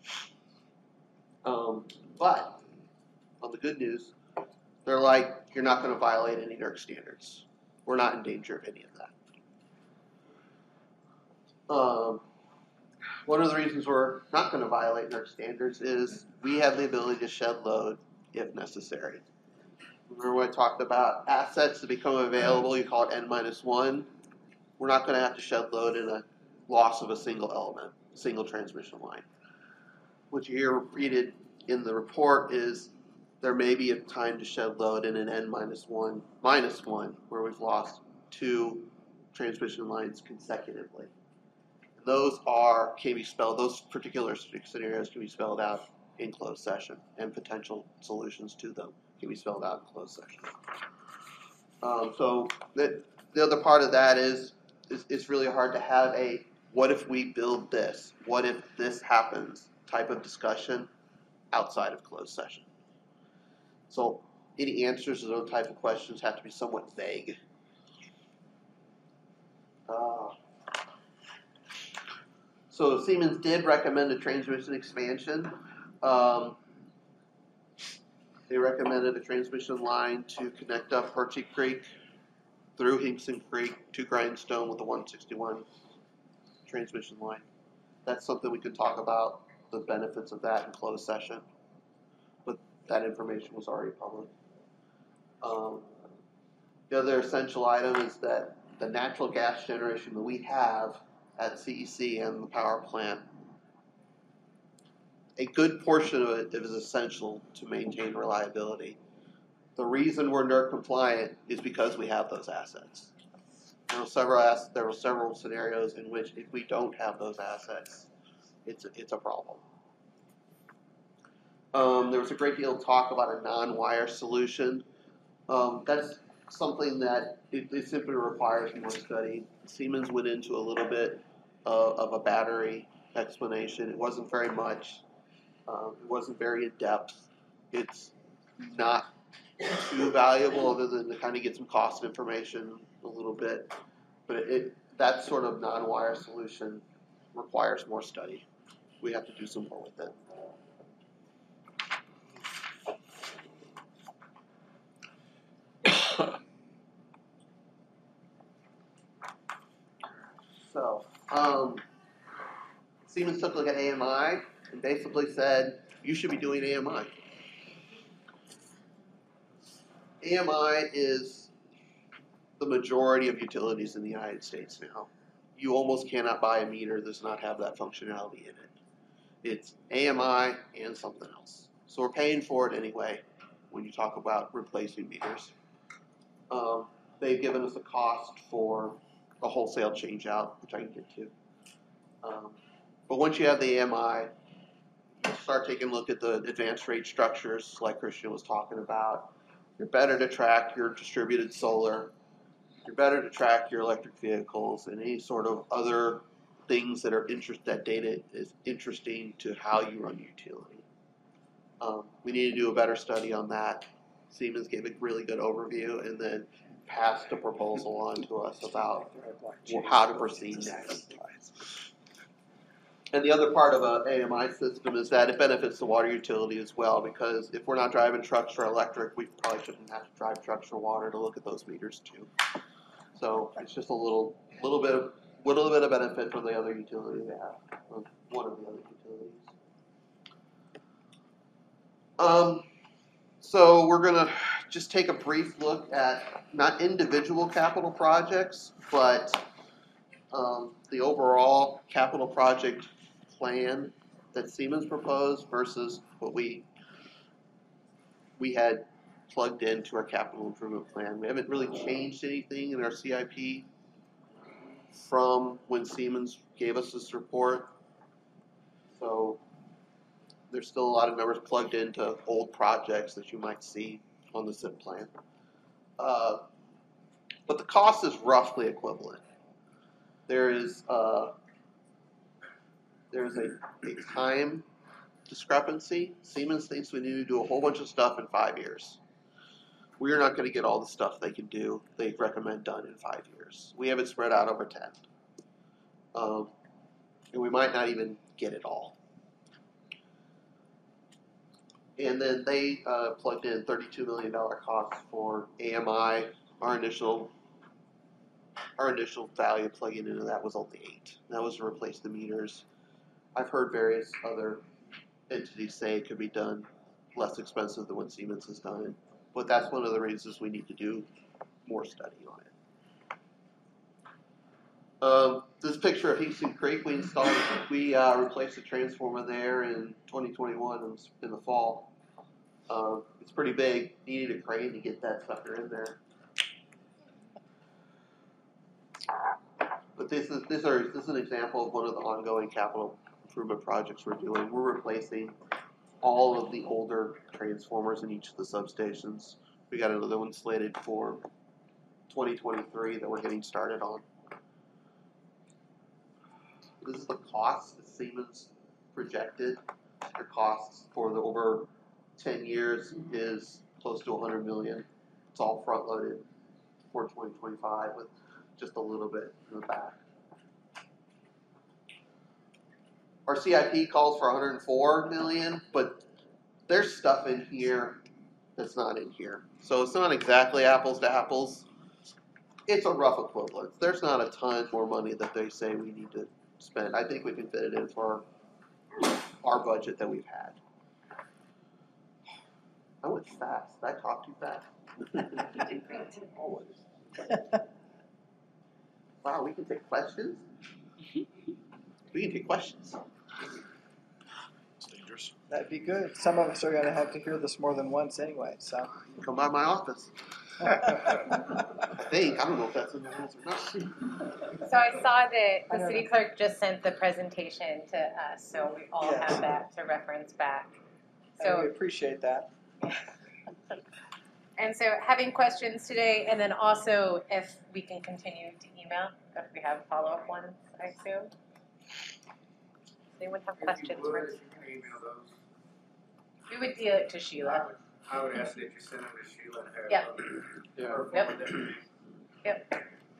But on the good news, they're like, you're not going to violate any NERC standards. We're not in danger of any of that. One of the reasons we're not going to violate NERC standards is we have the ability to shed load if necessary. Remember when I talked about assets that become available, you call it N-1. We're not going to have to shed load in a loss of a single element, a single transmission line. What you hear repeated in the report is there may be a time to shed load in an N-1 where we've lost 2 transmission lines consecutively. Those those particular scenarios can be spelled out in closed session, and potential solutions to them can be spelled out in closed session. So the other part of that is it's really hard to have a what if we build this, what if this happens type of discussion outside of closed session. So any answers to those type of questions have to be somewhat vague. So Siemens did recommend a transmission expansion. They recommended a transmission line to connect up Hershey Creek through Hinkson Creek to Grindstone with the 161 transmission line. That's something we could talk about, the benefits of that in closed session, but that information was already public. The other essential item is that the natural gas generation that we have at CEC and the power plant, a good portion of it is essential to maintain reliability. The reason we're NERC compliant is because we have those assets. There were several scenarios in which if we don't have those assets, it's a problem. There was a great deal of talk about a non-wire solution. That's something that it simply requires more study. Siemens went into a little bit of a battery explanation. It wasn't very much. It wasn't very in depth. It's not too valuable other than to kind of get some cost information a little bit. But that sort of non-wire solution requires more study. We have to do some more with it. So, Siemens took a look at AMI and basically said, you should be doing AMI. AMI is the majority of utilities in the United States now. You almost cannot buy a meter that does not have that functionality in it. It's AMI and something else. So we're paying for it anyway when you talk about replacing meters. They've given us a cost for a wholesale change out, which I can get to. But once you have the AMI, you start taking a look at the advanced rate structures like Christian was talking about. You're better to track your distributed solar. You're better to track your electric vehicles and any sort of other things that are that data is interesting to how you run your utility. We need to do a better study on that. Siemens gave a really good overview and then passed a proposal on to us about how to proceed next. And the other part of an AMI system is that it benefits the water utility as well, because if we're not driving trucks for electric, we probably shouldn't have to drive trucks for water to look at those meters too. So it's just a little bit of benefit from the other utility they have, one of the other utilities. So we're gonna just take a brief look at not individual capital projects, but the overall capital project plan that Siemens proposed versus what we had plugged into our capital improvement plan. We haven't really changed anything in our CIP from when Siemens gave us this report. So there's still a lot of numbers plugged into old projects that you might see on the SIP plan. But the cost is roughly equivalent. There's a time discrepancy. Siemens thinks we need to do a whole bunch of stuff in 5 years. We're not going to get all the stuff they can do, they recommend done in 5 years. We have it spread out over 10. And we might not even get it all. And then they plugged in $32 million costs for AMI. Our initial value plugging into that was only 8. That was to replace the meters. I've heard various other entities say it could be done less expensive than what Siemens has done it. But that's one of the reasons we need to do more study on it. This picture of Hinckley Creek, we replaced the transformer there in 2021 in the fall. It's pretty big. Needed a crane to get that sucker in there. But this is an example of one of the ongoing capital improvement projects we're doing. We're replacing all of the older transformers in each of the substations. We got another one slated for 2023 that we're getting started on. This is the cost that Siemens projected. Their costs for the over 10 years is close to $100 million. It's all front loaded for 2025 with just a little bit in the back. Our CIP calls for $104 million, but there's stuff in here that's not in here. So it's not exactly apples to apples. It's a rough equivalent. There's not a ton more money that they say we need to spend. I think we can fit it in for our budget that we've had. I went fast. Did I talk too fast? Always. Wow, we can take questions? We can take questions. It's dangerous. That'd be good. Some of us are going to have to hear this more than once anyway, so. Come by my office. I think. I don't know if that's in the rules or not. So I saw that I the don't city know. clerk just sent the presentation to us, so we all Yes. have that to reference back. And we So, appreciate that. and so having questions today, and then also if we can continue to email, if we have follow-up ones, I assume. They would have questions for us. You can email those. We would deal it to Sheila. I would ask that you send them to Sheila and have. Yeah. Her Yep. forward them. Yep.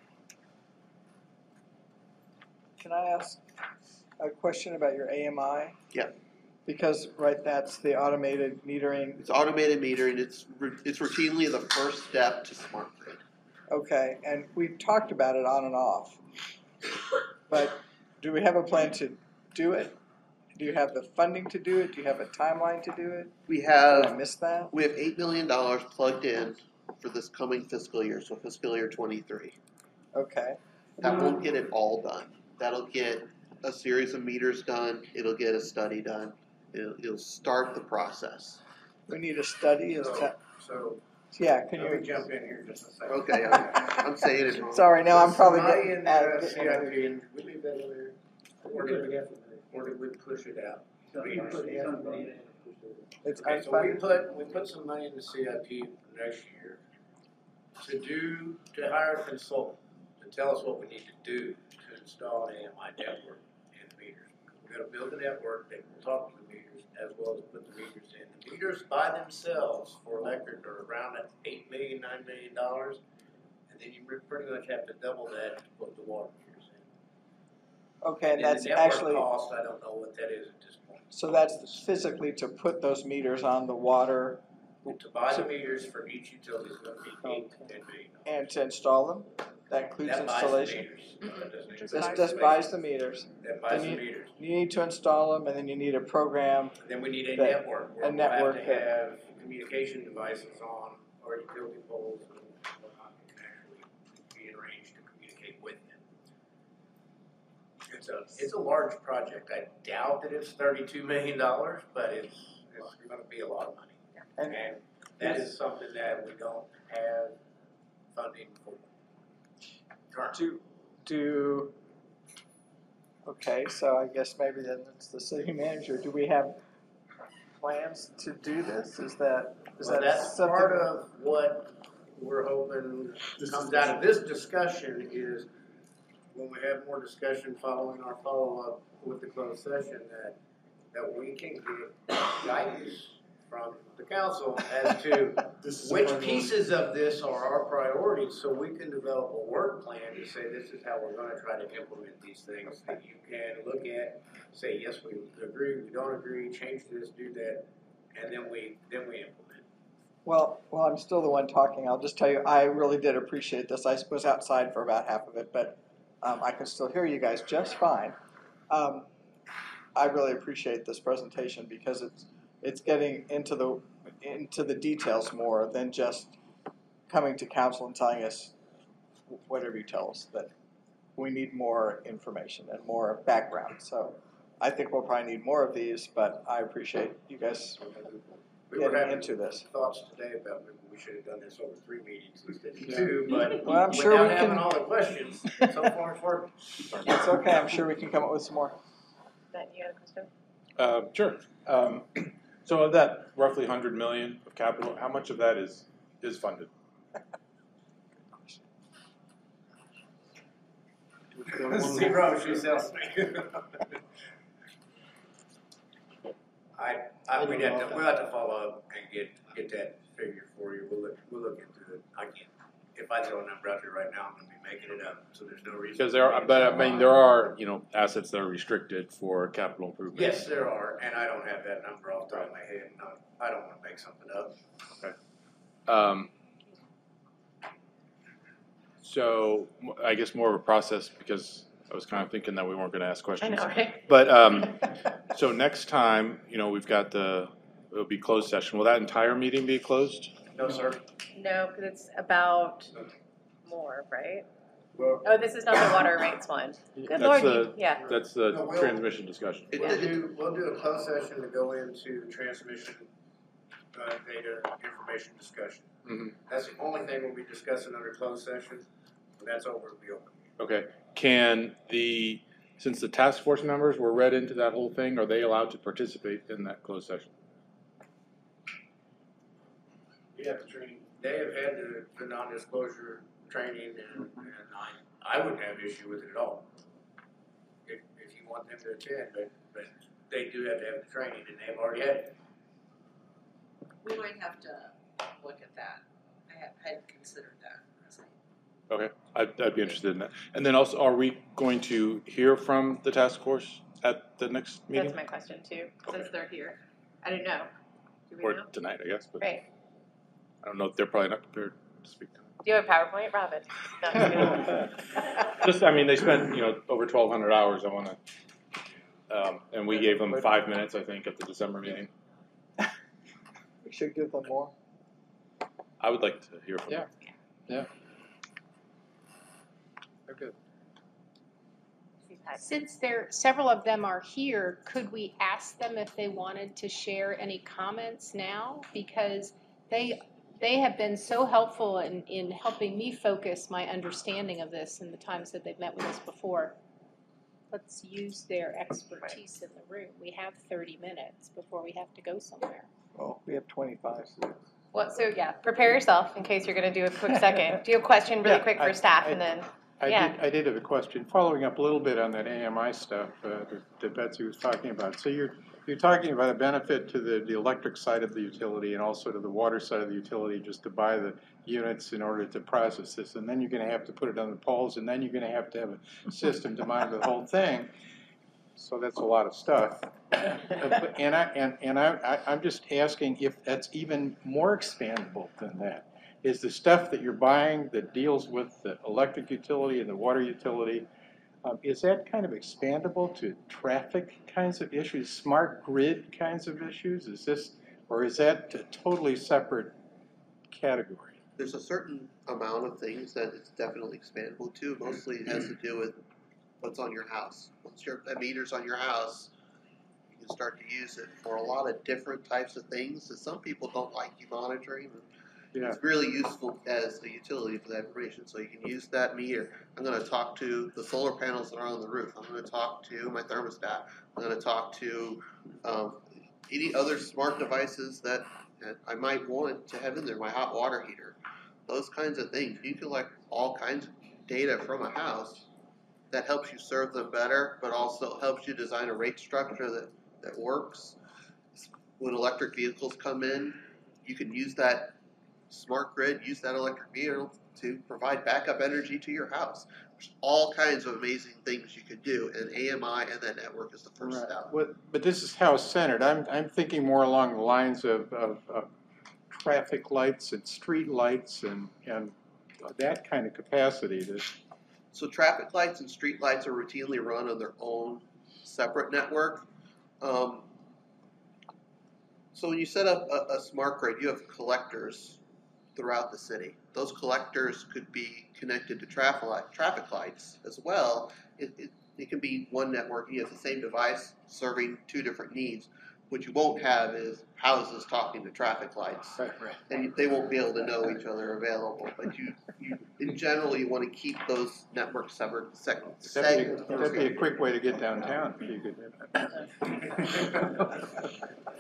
Can I ask a question about your AMI? Yeah. Because, right, that's the automated metering. It's automated metering. It's routinely the first step to smart grid. Okay, and we've talked about it on and off. But do we have a plan to do it? Do you have the funding to do it? Do you have a timeline to do it? We Did I have miss that? $8 million plugged in for this coming fiscal year, so fiscal year 23. Okay, That won't get it all done. That'll get a series of meters done. It'll get a study done. It'll start the process. we need a study, So, yeah, can let me you? jump in here just a second. Okay, I'm saying it wrong. Sorry, now I'm probably Somebody getting in the at. CIP, and we leave that in there, or did we push it out? It's Okay, so unfunded. we put some money in the CIP next year to hire a consultant to tell us what we need to do to install an AMI network and meters. We're gonna build a network that will talk to the meters as well as put the meters in. The meters by themselves for electric are around at $8 million, $9 million, and then you pretty much have to double that to put the water meters in. Okay, and the that's network actually, cost, I don't know what that is at this point. so that's physically to put those meters on the water To buy the meters for each utility is gonna be $8 to $10 million. and to install them? That includes That buys the installation? meters. That doesn't include This the just buys the meters. That buys the Then meters. You need to install them, and then you need a program. Then we need a That- network where a we'll have network to that- have communication devices on our utility poles and whatnot that can actually be arranged to communicate with them. It's a large project. I doubt that it's $32 million, but it's gonna be a lot of money. And And that is something that we don't have funding for. Currently. Okay, so I guess maybe then it's the city manager. Do we have plans to do this? Is that Well, that's something? part of what we're hoping comes out of this discussion is when we have more discussion following our follow-up with the closed session, that we can get guidance from the council as to which pieces of this are our priorities, so we can develop a work plan to say this is how we're gonna try to implement these things, that you can look at, say, yes, we agree, we don't agree, change this, do that, and then we implement. Well, I'm still the one talking. I'll just tell you, I really did appreciate this. I was outside for about half of it, but I can still hear you guys just fine. I really appreciate this presentation because it's getting into the details more than just coming to council and telling us whatever you tell us, that we need more information and more background. So I think we'll probably need more of these, but I appreciate you guys We were getting having into this. thoughts today about maybe we should have done this over 3 meetings instead of 2, but Well, I'm sure without we having can- all the questions, so far it's working. It's okay, I'm sure we can come up with some more. Ben, you had a question? Sure. So of that roughly 100 million of capital, how much of that is funded? Zero, she sells me. We'll have to follow up and get that figure for you. We'll look into it. I can't, if I throw a number out there right now, I'm gonna be making it up, so there's no reason. Because there are, but I mean, there are, assets that are restricted for capital improvement. Yes, there are, and I don't have that number off the top of my head, and I don't wanna make something up. So I guess more of a process, because I was kind of thinking that we weren't gonna ask I questions. know, right? But, so next time, we've got it'll be closed session. Will that entire meeting be closed? No, sir. No, because it's about more, right? Well, Oh, this is not the water rates one. Good That's Lord, the- yeah. That's the No, we'll- transmission discussion. We'll do a closed session to go into transmission, data information discussion. Mhm. That's the only thing we'll be discussing under closed session. When that's over, it'll be open. Okay, since the task force members were read into that whole thing, are they allowed to participate in that closed session? Yeah, the training. They have had the non-disclosure training, and I wouldn't have issue with it at all. If you want them to attend, but they do have to have the training, and they've already had it. We might have to look at that. I hadn't considered that. Okay, I'd be interested in that. And then also, are we going to hear from the task force at the next meeting? That's my question too, since they're here. I don't know. Do we Or know? tonight, I guess, but Right. I don't know, they're probably not prepared to speak tonight. Do you have a PowerPoint, Robin? No, I'm just kidding. Just, I mean, they spent, over 1,200 hours, I wanna, and we gave them 5 minutes, I think, at the December meeting. We should give them more. I would like to hear from them. Yeah. Okay. Since several of them are here, could we ask them if they wanted to share any comments now? Because they have been so helpful in helping me focus my understanding of this in the times that they've met with us before. Let's use their expertise in the room. We have 30 minutes before we have to go somewhere. Well, we have 25. So. Well, so yeah, prepare yourself in case you're gonna do a quick second. Do you have a question really quick for staff and then? I did have a question, following up a little bit on that AMI stuff that Betsy was talking about. So you're talking about a benefit to the electric side of the utility and also to the water side of the utility, just to buy the units in order to process this, and then you're going to have to put it on the poles, and then you're going to have a system to monitor the whole thing. So that's a lot of stuff. I'm just asking if that's even more expandable than that. Is the stuff that you're buying that deals with the electric utility and the water utility, is that kind of expandable to traffic kinds of issues, smart grid kinds of issues? Or is that a totally separate category? There's a certain amount of things that it's definitely expandable to. Mostly it has to do with what's on your house. Once that meter's on your house, you can start to use it for a lot of different types of things that some people don't like you monitoring. Yeah. It's really useful as a utility for that information. So you can use that meter. I'm going to talk to the solar panels that are on the roof. I'm going to talk to my thermostat. I'm going to talk to any other smart devices that I might want to have in there, my hot water heater. Those kinds of things. You collect all kinds of data from a house that helps you serve them better, but also helps you design a rate structure that works. When electric vehicles come in, you can use that smart grid, use that electric vehicle to provide backup energy to your house. There's all kinds of amazing things you could do, and AMI and that network is the first step. But this is house-centered. I'm thinking more along the lines of traffic lights and street lights and that kind of capacity. So traffic lights and street lights are routinely run on their own separate network. So when you set up a smart grid, you have collectors throughout the city. Those collectors could be connected to traffic lights as well. It can be one network. You have the same device serving two different needs. What you won't have is houses talking to traffic lights, and they won't be able to know each other available. But you in general, you want to keep those networks separate. That'd be a quick way to get downtown if you could do that.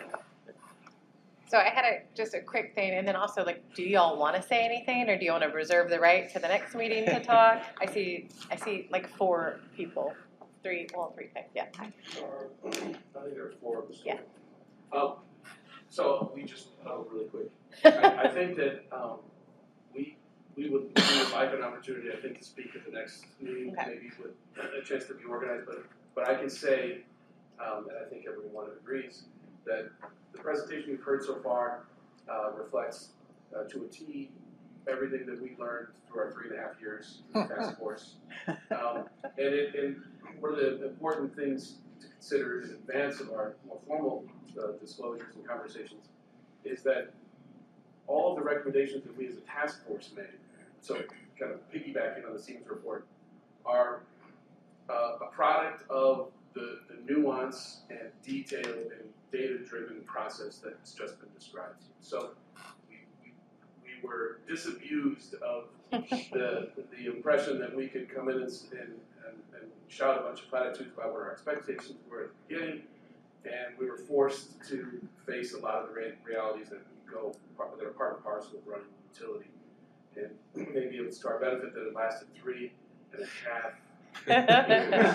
So I had just a quick thing, and then also, do y'all want to say anything, or do you want to reserve the right to the next meeting to talk? I see, 4 people, 3, yeah. I think there are 4 of us. Yeah. So we just really quick. I think that we would like an opportunity, I think, to speak at the next meeting, maybe with a chance to be organized. But I can say, and I think everyone agrees, that the presentation we've heard so far reflects to a T everything that we learned through our 3.5 years in the task force. And one of the important things to consider in advance of our more formal disclosures and conversations is that all of the recommendations that we as a task force made, so kind of piggybacking on the Siemens report, are a product of the nuance and detail and data-driven process that's just been described. So we were disabused of the impression that we could come in and shout a bunch of platitudes about what our expectations were at the beginning, and we were forced to face a lot of the realities that are part and parcel of running a utility. And maybe it was to our benefit that it lasted 3.5.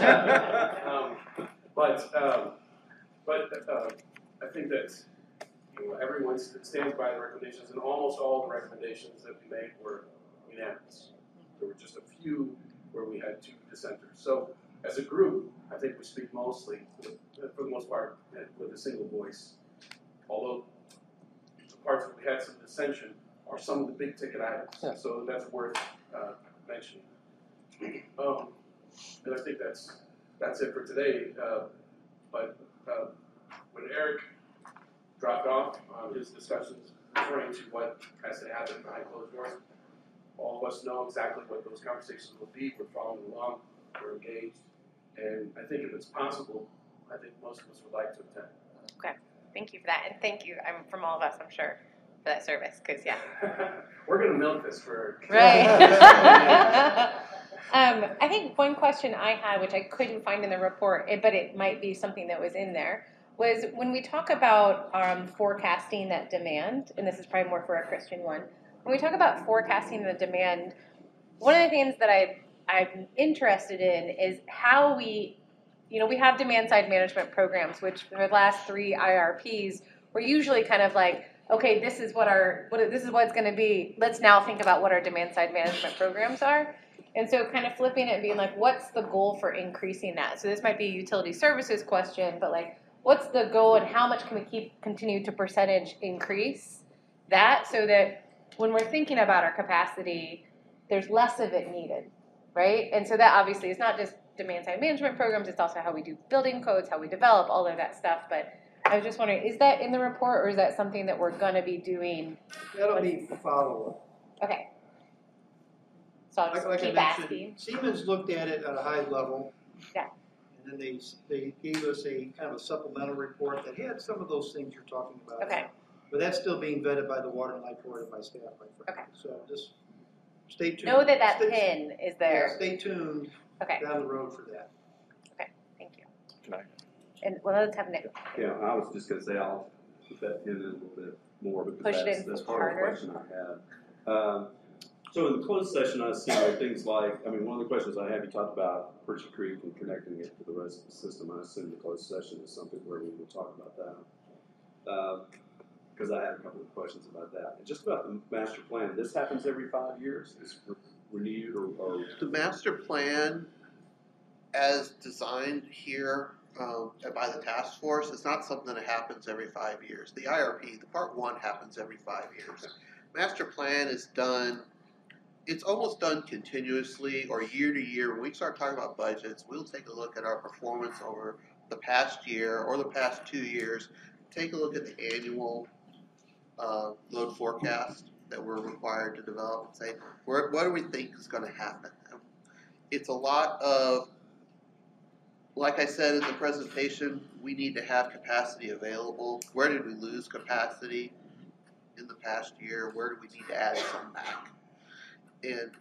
But I think that everyone stands by the recommendations, and almost all the recommendations that we made were unanimous. There were just a few where we had 2 dissenters. So as a group, I think we speak mostly, for the most part, with a single voice. Although the parts that we had some dissension are some of the big ticket items, so that's worth mentioning. And I think that's it for today. But when Eric dropped off on his discussions referring to what has to happen behind closed doors, all of us know exactly what those conversations will be. We're following along, we're engaged, and I think if it's possible, I think most of us would like to attend. Okay, thank you for that, and thank you, from all of us, I'm sure, for that service, because We're gonna milk this for. Right. I think one question I had, which I couldn't find in the report, but it might be something that was in there, was when we talk about forecasting that demand, and this is probably more for a Christian one, when we talk about forecasting the demand, one of the things that I'm interested in is how we have demand side management programs, which for the last 3 IRPs, we're usually kind of like, okay, this is what it's going to be. Let's now think about what our demand side management programs are. And so kind of flipping it and being like, what's the goal for increasing that? So this might be a utility services question, but like, what's the goal and how much can we continue to percentage increase that so that when we're thinking about our capacity, there's less of it needed, right? And so that obviously is not just demand side management programs, it's also how we do building codes, how we develop, all of that stuff. But I was just wondering, is that in the report or is that something that we're going to be doing? That'll be follow-up. Okay. So I'll just Like keep I mentioned, asking. Siemens looked at it at a high level. Yeah. And then they gave us a kind of a supplemental report that had some of those things you're talking about. Okay. But that's still being vetted by the Water and Light Board and by staff, my friend. Okay. So just stay tuned. Know that pin is there. Yeah, stay tuned down the road for that. Okay, thank you. Can I? And let's have Nick. Yeah, I was just gonna say I'll put that pin in a little bit more because Push it in that's part harder. of the question I had. So in the closed session, I see things like, one of the questions I have, you talked about Percy Creek and connecting it to the rest of the system. I assume the closed session is something where we will talk about that. Because I had a couple of questions about that. And just about the master plan, this happens every 5 years? Is renewed or? The master plan, as designed here by the task force, is not something that happens every 5 years. The IRP, the part 1 happens every 5 years. Master plan is done, it's almost done continuously or year to year. When we start talking about budgets, we'll take a look at our performance over the past year or the past 2 years, take a look at the annual load forecast that we're required to develop and say, what do we think is going to happen? It's a lot of, like I said in the presentation, we need to have capacity available. Where did we lose capacity in the past year? Where do we need to add some back? And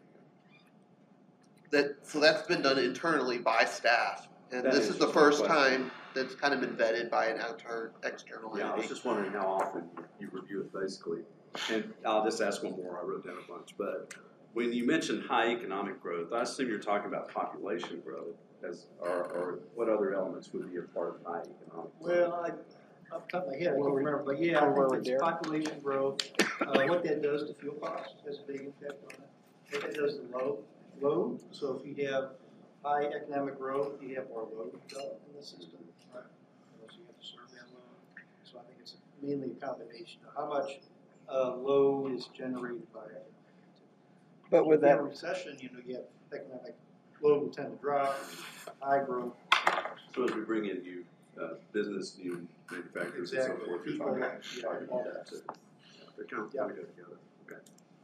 so that's been done internally by staff. And That this is the my first question. time that's kind of been vetted by an external Yeah, I was entity. just wondering how often you review it basically. And I'll just ask one more, I wrote down a bunch. But when you mention high economic growth, I assume you're talking about population growth, or what other elements would be a part of high economic growth? Well, off the top of my head, I don't remember, but yeah, I think it's population growth. What that does to fuel costs has a big impact on it. What that does to load. So if you have high economic growth, you have more load developed in the system. Right. So you have to serve that load. So I think it's mainly a combination of how much load is generated by it. But with that, in a recession, you have economic load will tend to drop, high growth. So as we bring in new business, new manufacturers and so Exactly. forth, you're People, talking yeah, all that. They're kind of go together. Okay.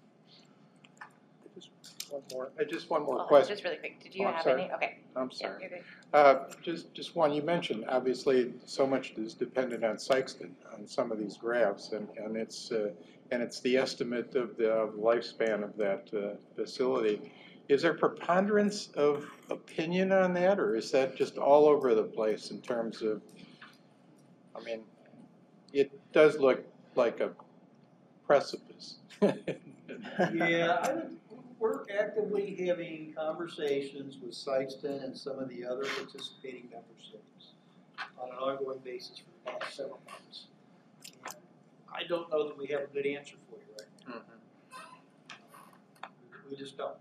Just one more Oh, question. just really quick. Did you I'm have sorry. any? Okay. I'm Yeah, sorry. you're good. Just one, you mentioned, obviously, so much is dependent on Sykeston on some of these graphs, and it's the estimate of the lifespan of that facility. Is there preponderance of opinion on that, or is that just all over the place in terms of, I mean, it does look like a precipice. Yeah, we're actively having conversations with Sykeston and some of the other participating member states on an ongoing basis for the past several months. And I don't know that we have a good answer for you right now. We just don't.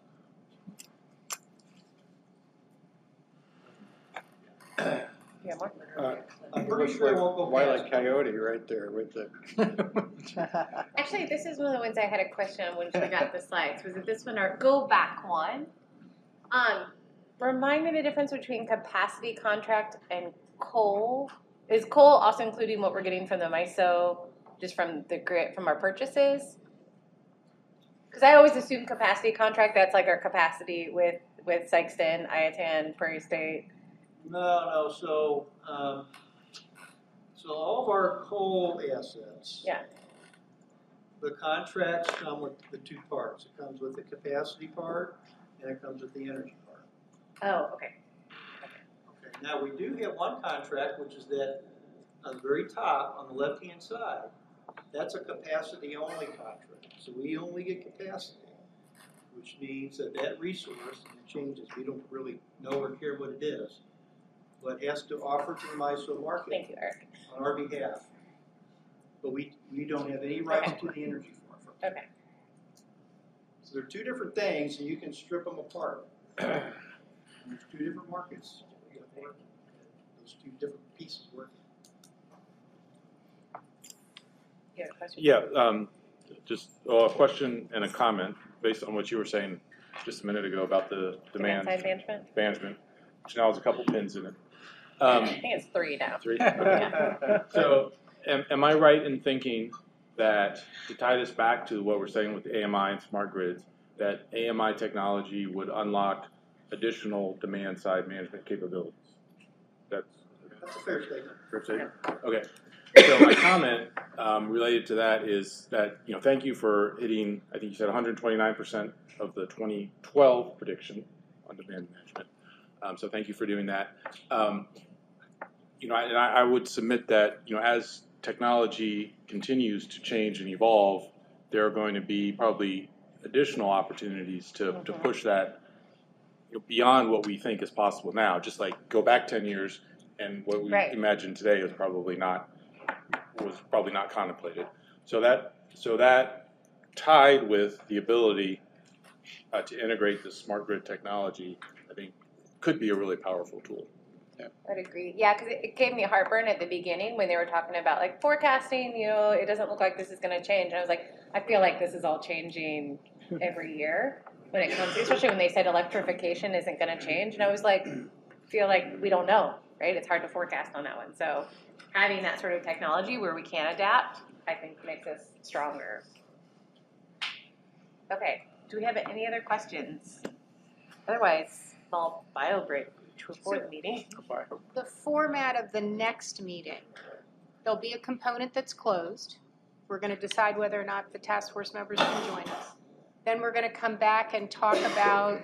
Yeah, more. I'm pretty sure it won't go Wile past. E. Coyote right there with the. Actually, this is one of the ones I had a question on when she got the slides. Was it this one or go back one? Remind me the difference between capacity contract and coal. Is coal also including what we're getting from the MISO, just from the grid, from our purchases? Because I always assume capacity contract, that's like our capacity with Sykeston, Iatan, Prairie State. No, so all of our coal assets. Yeah. The contracts come with the two parts. It comes with the capacity part, and it comes with the energy part. Oh, okay. Okay. Now, we do have one contract, which is that on the very top, on the left-hand side, that's a capacity-only contract. So we only get capacity, which means that that resource, and it changes, we don't really know or care what it is, but has to offer to the MISO market. Thank you, Eric. On our behalf. But we don't have any rights to the energy from it. Okay. So they're two different things, and you can strip them apart. There's two different markets. Those two different pieces working. You have a question? Yeah, just a question and a comment based on what you were saying just a minute ago about the demand Side management? which now has a couple pins in it. I think it's 3 now. 3? Yeah. So am I right in thinking that, to tie this back to what we're saying with AMI and smart grids, that AMI technology would unlock additional demand side management capabilities? That's a fair statement. Fair statement? Okay. So my comment related to that is that, thank you for hitting, I think you said 129% of the 2012 prediction on demand management. So thank you for doing that. I would submit that, as technology continues to change and evolve, there are going to be probably additional opportunities to push that beyond what we think is possible now. Just like go back 10 years and what we imagine today was probably not contemplated. So that tied with the ability to integrate the smart grid technology, I think could be a really powerful tool. Yeah. I'd agree. Yeah, because it gave me heartburn at the beginning when they were talking about like forecasting, it doesn't look like this is going to change. And I was like, I feel like this is all changing every year when it comes, especially when they said electrification isn't going to change. And I was like, feel like we don't know, right? It's hard to forecast on that one. So having that sort of technology where we can adapt, I think makes us stronger. Okay, do we have any other questions? Otherwise, small bio break before the meeting. The format of the next meeting, there'll be a component that's closed. We're going to decide whether or not the task force members can join us. Then we're going to come back and talk about.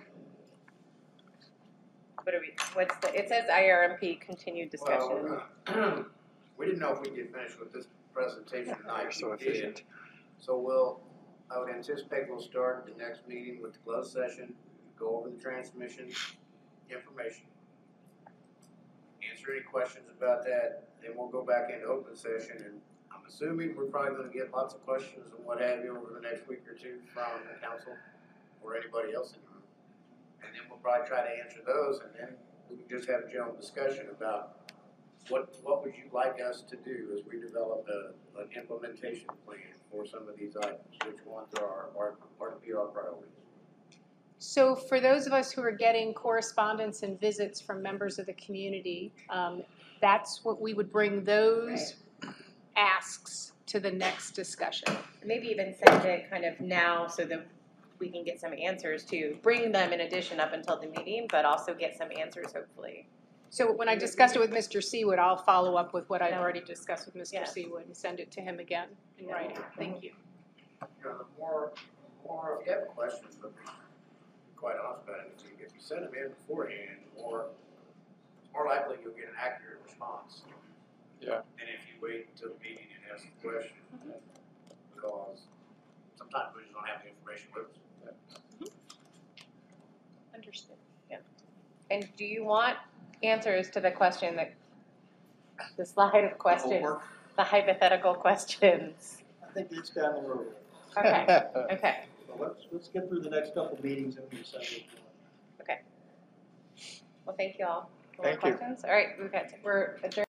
It says IRMP continued discussion. Well, we didn't know if we'd get finished with this presentation tonight. You're so efficient. So I would anticipate we'll start the next meeting with the closed session, go over the transmission information, answer any questions about that, then we'll go back into open session, and I'm assuming we're probably gonna get lots of questions and what have you over the next week or two from the council or anybody else in the room. And then we'll probably try to answer those, and then we can just have a general discussion about what would you like us to do as we develop an implementation plan for some of these items, which ones are to be our priorities. So for those of us who are getting correspondence and visits from members of the community, that's what we would bring those asks to the next discussion. Maybe even send it kind of now so that we can get some answers too. Bring them in addition up until the meeting, but also get some answers hopefully. So when I discussed it with Mr. Seawood, I'll follow up with what I've already discussed with Mr. Seawood and send it to him again in writing. Thank you. The more if you have questions, but be quite honest about it, if you send them in beforehand, more likely you'll get an accurate response. Yeah. And if you wait until the meeting and ask the question, because sometimes we just don't have the information with us. Understood. Yeah. And do you want answers to the slide of questions, the hypothetical questions? I think it's down the road. Okay, okay, So let's get through the next couple meetings and we decide what we want. okay. Well, thank you all. More Thank you. questions? All right, we're adjourned.